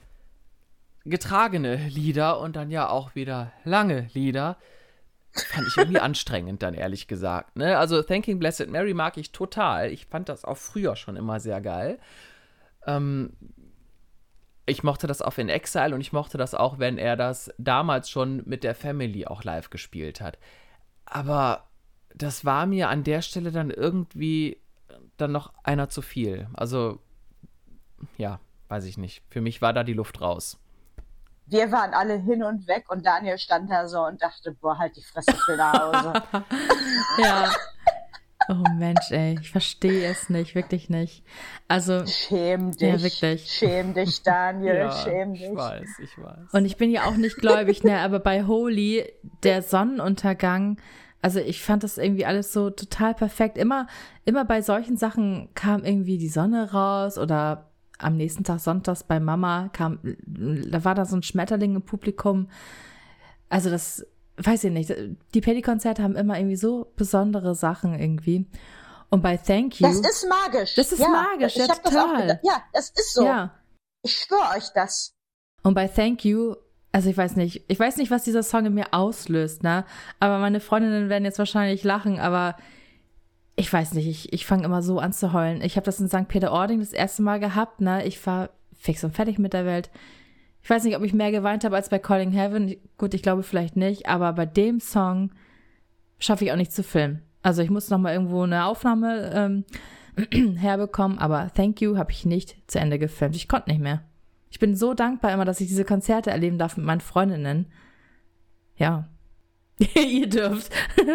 getragene Lieder und dann ja auch wieder lange Lieder. Fand ich irgendwie anstrengend dann, ehrlich gesagt. Ne? Also Thanking Blessed Mary mag ich total. Ich fand das auch früher schon immer sehr geil. Ähm, ich mochte das auf In Exile und ich mochte das auch, wenn er das damals schon mit der Family auch live gespielt hat. Aber das war mir an der Stelle dann irgendwie dann noch einer zu viel. Also, ja, weiß ich nicht. Für mich war da die Luft raus. Wir waren alle hin und weg und Daniel stand da so und dachte, boah, halt die Fresse, ich will nach Hause. Ja. Oh Mensch, ey, ich verstehe es nicht, wirklich nicht. Also schäm dich, ja, wirklich. schäm dich, Daniel, ja, schäm dich. Ich weiß, ich weiß. Und ich bin ja auch nicht gläubig, ne, aber bei Holy, der Sonnenuntergang, also ich fand das irgendwie alles so total perfekt. Immer, immer bei solchen Sachen kam irgendwie die Sonne raus oder am nächsten Tag sonntags bei Mama kam, da war da so ein Schmetterling im Publikum. Also das, weiß ich nicht, die Paddy-Konzerte haben immer irgendwie so besondere Sachen irgendwie. Und bei Thank You. Das ist magisch. Das ist ja, magisch, ja, total. Das auch gedacht. Ja, das ist so. Ja. Ich schwöre euch das. Und bei Thank You, also ich weiß nicht, ich weiß nicht, was dieser Song in mir auslöst, ne? Aber meine Freundinnen werden jetzt wahrscheinlich lachen, aber ich weiß nicht, ich, ich fange immer so an zu heulen. Ich habe das in Sankt Peter-Ording das erste Mal gehabt, ne? Ich war fix und fertig mit der Welt. Ich weiß nicht, ob ich mehr geweint habe als bei Calling Heaven. Gut, ich glaube vielleicht nicht, aber bei dem Song schaffe ich auch nicht zu filmen. Also ich muss noch mal irgendwo eine Aufnahme ähm, herbekommen, aber Thank You habe ich nicht zu Ende gefilmt. Ich konnte nicht mehr. Ich bin so dankbar immer, dass ich diese Konzerte erleben darf mit meinen Freundinnen. Ja. Ihr dürft.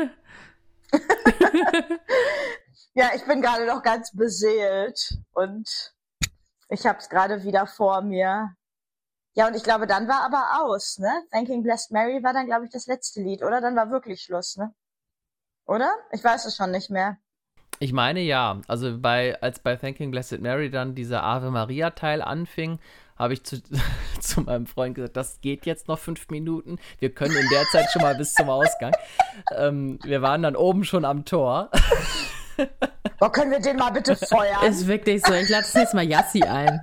Ja, ich bin gerade noch ganz beseelt und ich habe es gerade wieder vor mir. Ja, und ich glaube, dann war aber aus, ne? Thanking Blessed Mary war dann, glaube ich, das letzte Lied, oder? Dann war wirklich Schluss, ne? Oder? Ich weiß es schon nicht mehr. Ich meine, ja. Also bei, als bei Thanking Blessed Mary dann dieser Ave Maria-Teil anfing, habe ich zu, zu meinem Freund gesagt, das geht jetzt noch fünf Minuten. Wir können in der Zeit schon mal bis zum Ausgang. Ähm, wir waren dann oben schon am Tor. Boah, können wir den mal bitte feuern? Ist wirklich so. Ich lade das nächste Mal Yassi ein.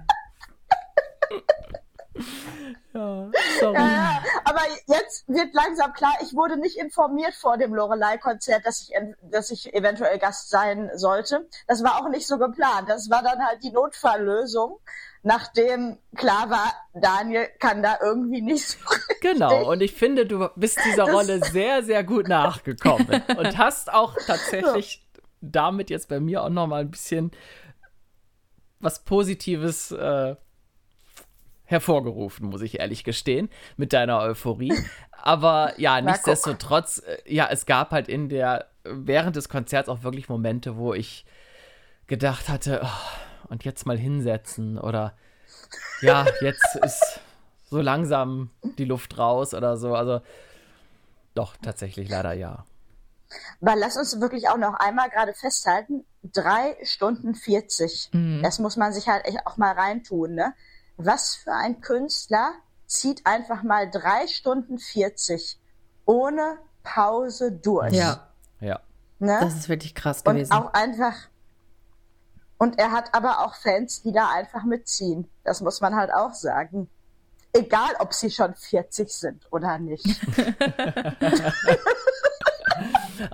Ja, sorry. Ja, aber jetzt wird langsam klar, ich wurde nicht informiert vor dem Loreley-Konzert, dass ich, dass ich eventuell Gast sein sollte. Das war auch nicht so geplant. Das war dann halt die Notfalllösung, nachdem klar war, Daniel kann da irgendwie nicht so richtig. Genau, und ich finde, du bist dieser das Rolle sehr, sehr gut nachgekommen und hast auch tatsächlich ja. damit jetzt bei mir auch nochmal ein bisschen was Positives äh, hervorgerufen, muss ich ehrlich gestehen, mit deiner Euphorie. Aber ja, Na, nichtsdestotrotz, guck. ja, es gab halt in der, während des Konzerts auch wirklich Momente, wo ich gedacht hatte, oh, und jetzt mal hinsetzen oder ja, jetzt ist so langsam die Luft raus oder so. Also doch, tatsächlich leider ja. Aber lass uns wirklich auch noch einmal gerade festhalten, drei Stunden vierzig. Mhm. Das muss man sich halt echt auch mal reintun, ne? Was für ein Künstler zieht einfach mal drei Stunden vierzig ohne Pause durch. Ja, ja. Ne? Das ist wirklich krass gewesen. Und auch einfach, und er hat aber auch Fans, die da einfach mitziehen. Das muss man halt auch sagen. Egal, ob sie schon vierzig sind oder nicht.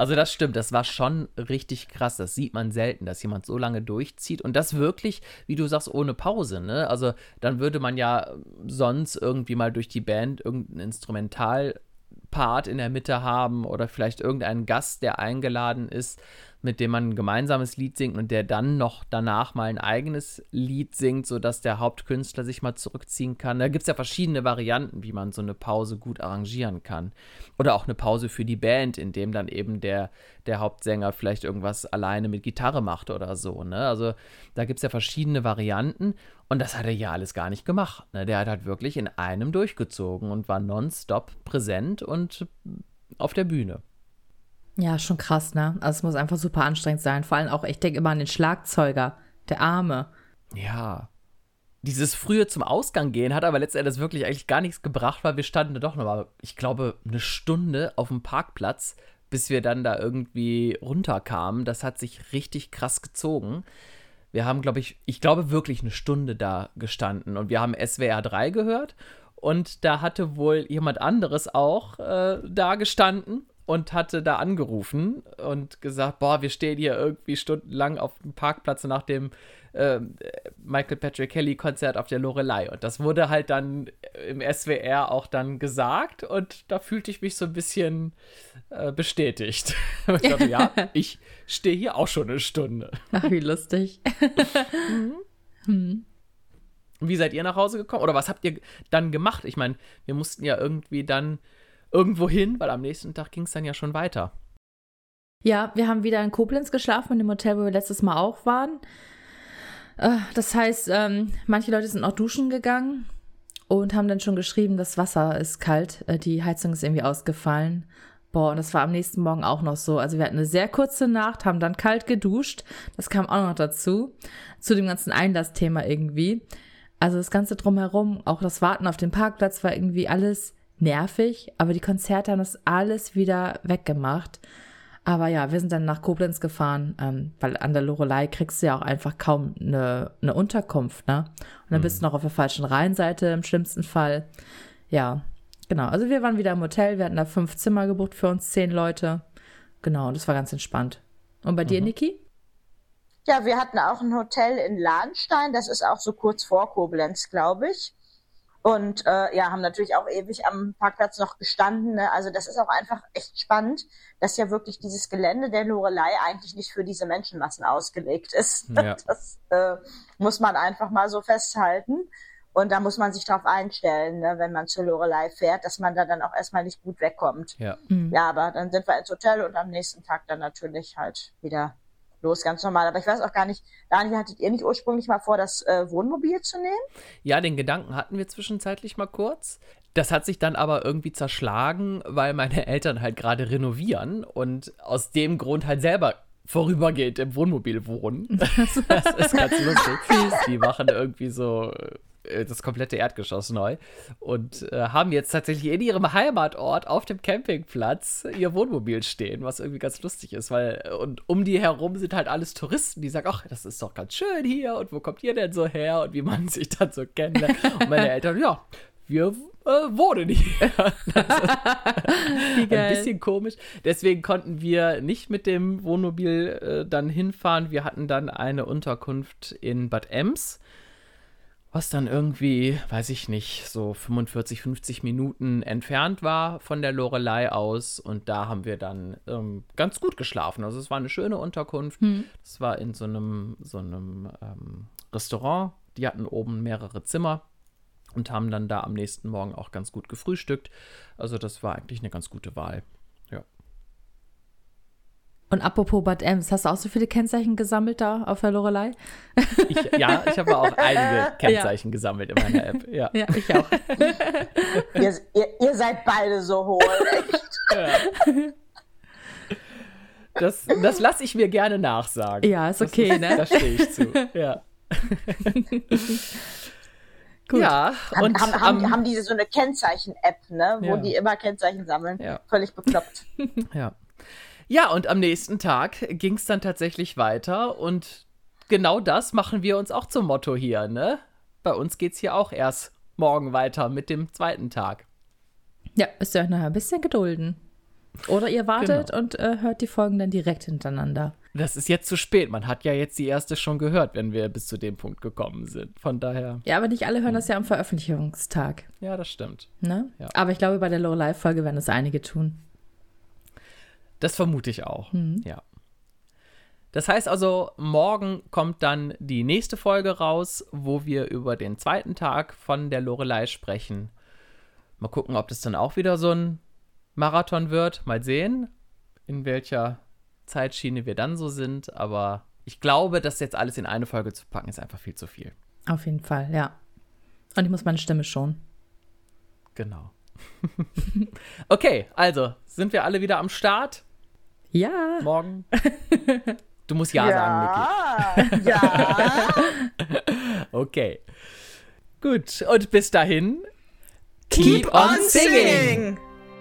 Also das stimmt, das war schon richtig krass. Das sieht man selten, dass jemand so lange durchzieht. Und das wirklich, wie du sagst, ohne Pause, ne? Also dann würde man ja sonst irgendwie mal durch die Band irgendein Instrumentalpart in der Mitte haben oder vielleicht irgendeinen Gast, der eingeladen ist, mit dem man ein gemeinsames Lied singt und der dann noch danach mal ein eigenes Lied singt, sodass der Hauptkünstler sich mal zurückziehen kann. Da gibt es ja verschiedene Varianten, wie man so eine Pause gut arrangieren kann. Oder auch eine Pause für die Band, in dem dann eben der, der Hauptsänger vielleicht irgendwas alleine mit Gitarre macht oder so, ne? Also da gibt es ja verschiedene Varianten und das hat er hier alles gar nicht gemacht, ne? Der hat halt wirklich in einem durchgezogen und war nonstop präsent und auf der Bühne. Ja, schon krass, ne? Also es muss einfach super anstrengend sein. Vor allem auch, ich denke immer an den Schlagzeuger, der Arme. Ja. Dieses frühe zum Ausgang gehen hat aber letztendlich wirklich eigentlich gar nichts gebracht, weil wir standen da doch nochmal, ich glaube, eine Stunde auf dem Parkplatz, bis wir dann da irgendwie runterkamen. Das hat sich richtig krass gezogen. Wir haben, glaube ich, ich glaube wirklich eine Stunde da gestanden und wir haben S W R drei gehört und da hatte wohl jemand anderes auch äh, da gestanden und hatte da angerufen und gesagt, boah, wir stehen hier irgendwie stundenlang auf dem Parkplatz nach dem äh, Michael Patrick Kelly Konzert auf der Loreley. Und das wurde halt dann im S W R auch dann gesagt und da fühlte ich mich so ein bisschen äh, bestätigt. Ich dachte, ja, ich stehe hier auch schon eine Stunde. Ach, wie lustig. mhm. hm. Wie seid ihr nach Hause gekommen? Oder was habt ihr dann gemacht? Ich meine, wir mussten ja irgendwie dann irgendwo hin, weil am nächsten Tag ging es dann ja schon weiter. Ja, wir haben wieder in Koblenz geschlafen, in dem Hotel, wo wir letztes Mal auch waren. Das heißt, ähm, manche Leute sind auch duschen gegangen und haben dann schon geschrieben, das Wasser ist kalt, die Heizung ist irgendwie ausgefallen. Boah, und das war am nächsten Morgen auch noch so. Also wir hatten eine sehr kurze Nacht, haben dann kalt geduscht. Das kam auch noch dazu, zu dem ganzen Einlassthema irgendwie. Also das Ganze drumherum, auch das Warten auf dem Parkplatz war irgendwie alles nervig, aber die Konzerte haben das alles wieder weggemacht. Aber ja, wir sind dann nach Koblenz gefahren, ähm, weil an der Loreley kriegst du ja auch einfach kaum eine, eine Unterkunft, ne? Und dann mhm. bist du noch auf der falschen Rheinseite im schlimmsten Fall. Ja, genau. Also wir waren wieder im Hotel, wir hatten da fünf Zimmer gebucht für uns, zehn Leute. Genau, und das war ganz entspannt. Und bei mhm. dir, Niki? Ja, wir hatten auch ein Hotel in Lahnstein, das ist auch so kurz vor Koblenz, glaube ich. Und äh, ja, haben natürlich auch ewig am Parkplatz noch gestanden. Ne? Also das ist auch einfach echt spannend, dass ja wirklich dieses Gelände der Loreley eigentlich nicht für diese Menschenmassen ausgelegt ist. Ja. Das äh, muss man einfach mal so festhalten. Und da muss man sich drauf einstellen, ne, wenn man zur Loreley fährt, dass man da dann auch erstmal nicht gut wegkommt. Ja. Mhm. Ja, aber dann sind wir ins Hotel und am nächsten Tag dann natürlich halt wieder los, ganz normal. Aber ich weiß auch gar nicht, Daniel, hattet ihr nicht ursprünglich mal vor, das äh, Wohnmobil zu nehmen? Ja, den Gedanken hatten wir zwischenzeitlich mal kurz. Das hat sich dann aber irgendwie zerschlagen, weil meine Eltern halt gerade renovieren und aus dem Grund halt selber vorübergehend im Wohnmobil wohnen. Das ist ganz lustig. Die machen irgendwie so das komplette Erdgeschoss neu und äh, haben jetzt tatsächlich in ihrem Heimatort auf dem Campingplatz ihr Wohnmobil stehen, was irgendwie ganz lustig ist, weil und um die herum sind halt alles Touristen, die sagen, ach, das ist doch ganz schön hier und wo kommt ihr denn so her und wie man sich dann so kennenlernt. Und meine Eltern, ja, wir äh, wohnen hier. Ein bisschen komisch. Deswegen konnten wir nicht mit dem Wohnmobil äh, dann hinfahren. Wir hatten dann eine Unterkunft in Bad Ems, was dann irgendwie, weiß ich nicht, so fünfundvierzig, fünfzig Minuten entfernt war von der Loreley aus. Und da haben wir dann ähm, ganz gut geschlafen. Also es war eine schöne Unterkunft. Hm. Das war in so einem, so einem ähm, Restaurant. Die hatten oben mehrere Zimmer und haben dann da am nächsten Morgen auch ganz gut gefrühstückt. Also das war eigentlich eine ganz gute Wahl. Ja. Und apropos Bad Ems, hast du auch so viele Kennzeichen gesammelt da auf der Loreley? Ich, ja, ich habe auch einige Kennzeichen ja. gesammelt in meiner App. Ja, ja ich auch. ihr, ihr, ihr seid beide so hohl, echt. Ja. Das, das lasse ich mir gerne nachsagen. Ja, ist okay, das, ne? Da stehe ich zu, ja. Gut. Ja, und haben, haben, haben, haben diese so eine Kennzeichen-App, ne, wo ja. die immer Kennzeichen sammeln. Ja. Völlig bekloppt. Ja. Ja, und am nächsten Tag ging es dann tatsächlich weiter und genau das machen wir uns auch zum Motto hier, ne? Bei uns geht's hier auch erst morgen weiter mit dem zweiten Tag. Ja, müsst ihr euch nachher ein bisschen gedulden. Oder ihr wartet Genau. und äh, hört die Folgen dann direkt hintereinander. Das ist jetzt zu spät. Man hat ja jetzt die erste schon gehört, wenn wir bis zu dem Punkt gekommen sind. Von daher. Ja, aber nicht alle hören das ja am Veröffentlichungstag. Ja, das stimmt. Ne? Ja. Aber ich glaube, bei der Lorelei-Folge werden es einige tun. Das vermute ich auch. Mhm. Ja. Das heißt also, morgen kommt dann die nächste Folge raus, wo wir über den zweiten Tag von der Lorelei sprechen. Mal gucken, ob das dann auch wieder so ein Marathon wird. Mal sehen, in welcher Zeitschiene wir dann so sind. Aber ich glaube, das jetzt alles in eine Folge zu packen, ist einfach viel zu viel. Auf jeden Fall, ja. Und ich muss meine Stimme schonen. Genau. Okay, also sind wir alle wieder am Start Ja. morgen? Du musst Ja, sagen, Niki. Ja, ja. Okay. Gut, und bis dahin, keep on singing!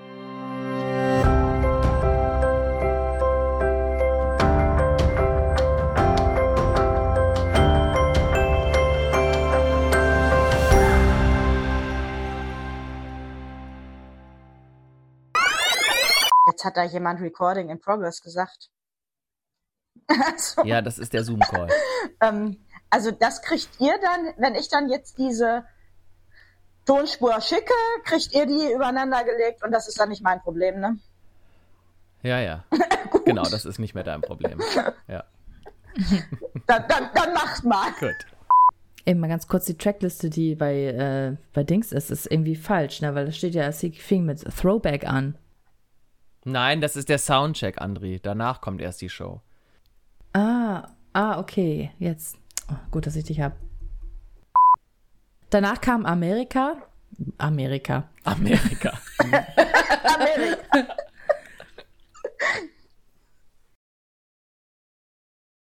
Jetzt hat da jemand Recording in Progress gesagt. Also, Ja, das ist der Zoom-Call. ähm, also das kriegt ihr dann, wenn ich dann jetzt diese Tonspur schicke, kriegt ihr die übereinander gelegt und das ist dann nicht mein Problem, ne? Ja, ja. Genau, das ist nicht mehr dein Problem. Ja, Dann, dann, dann macht mal. gut. Eben mal ganz kurz, die Trackliste, die bei, äh, bei Dings ist, ist irgendwie falsch, ne? Weil da steht ja, sie fing mit Throwback an. Nein, das ist der Soundcheck, André. Danach kommt erst die Show. Ah, ah, okay, jetzt. Oh, gut, dass ich dich hab. Danach kam Amerika. Amerika. Amerika. Amerika.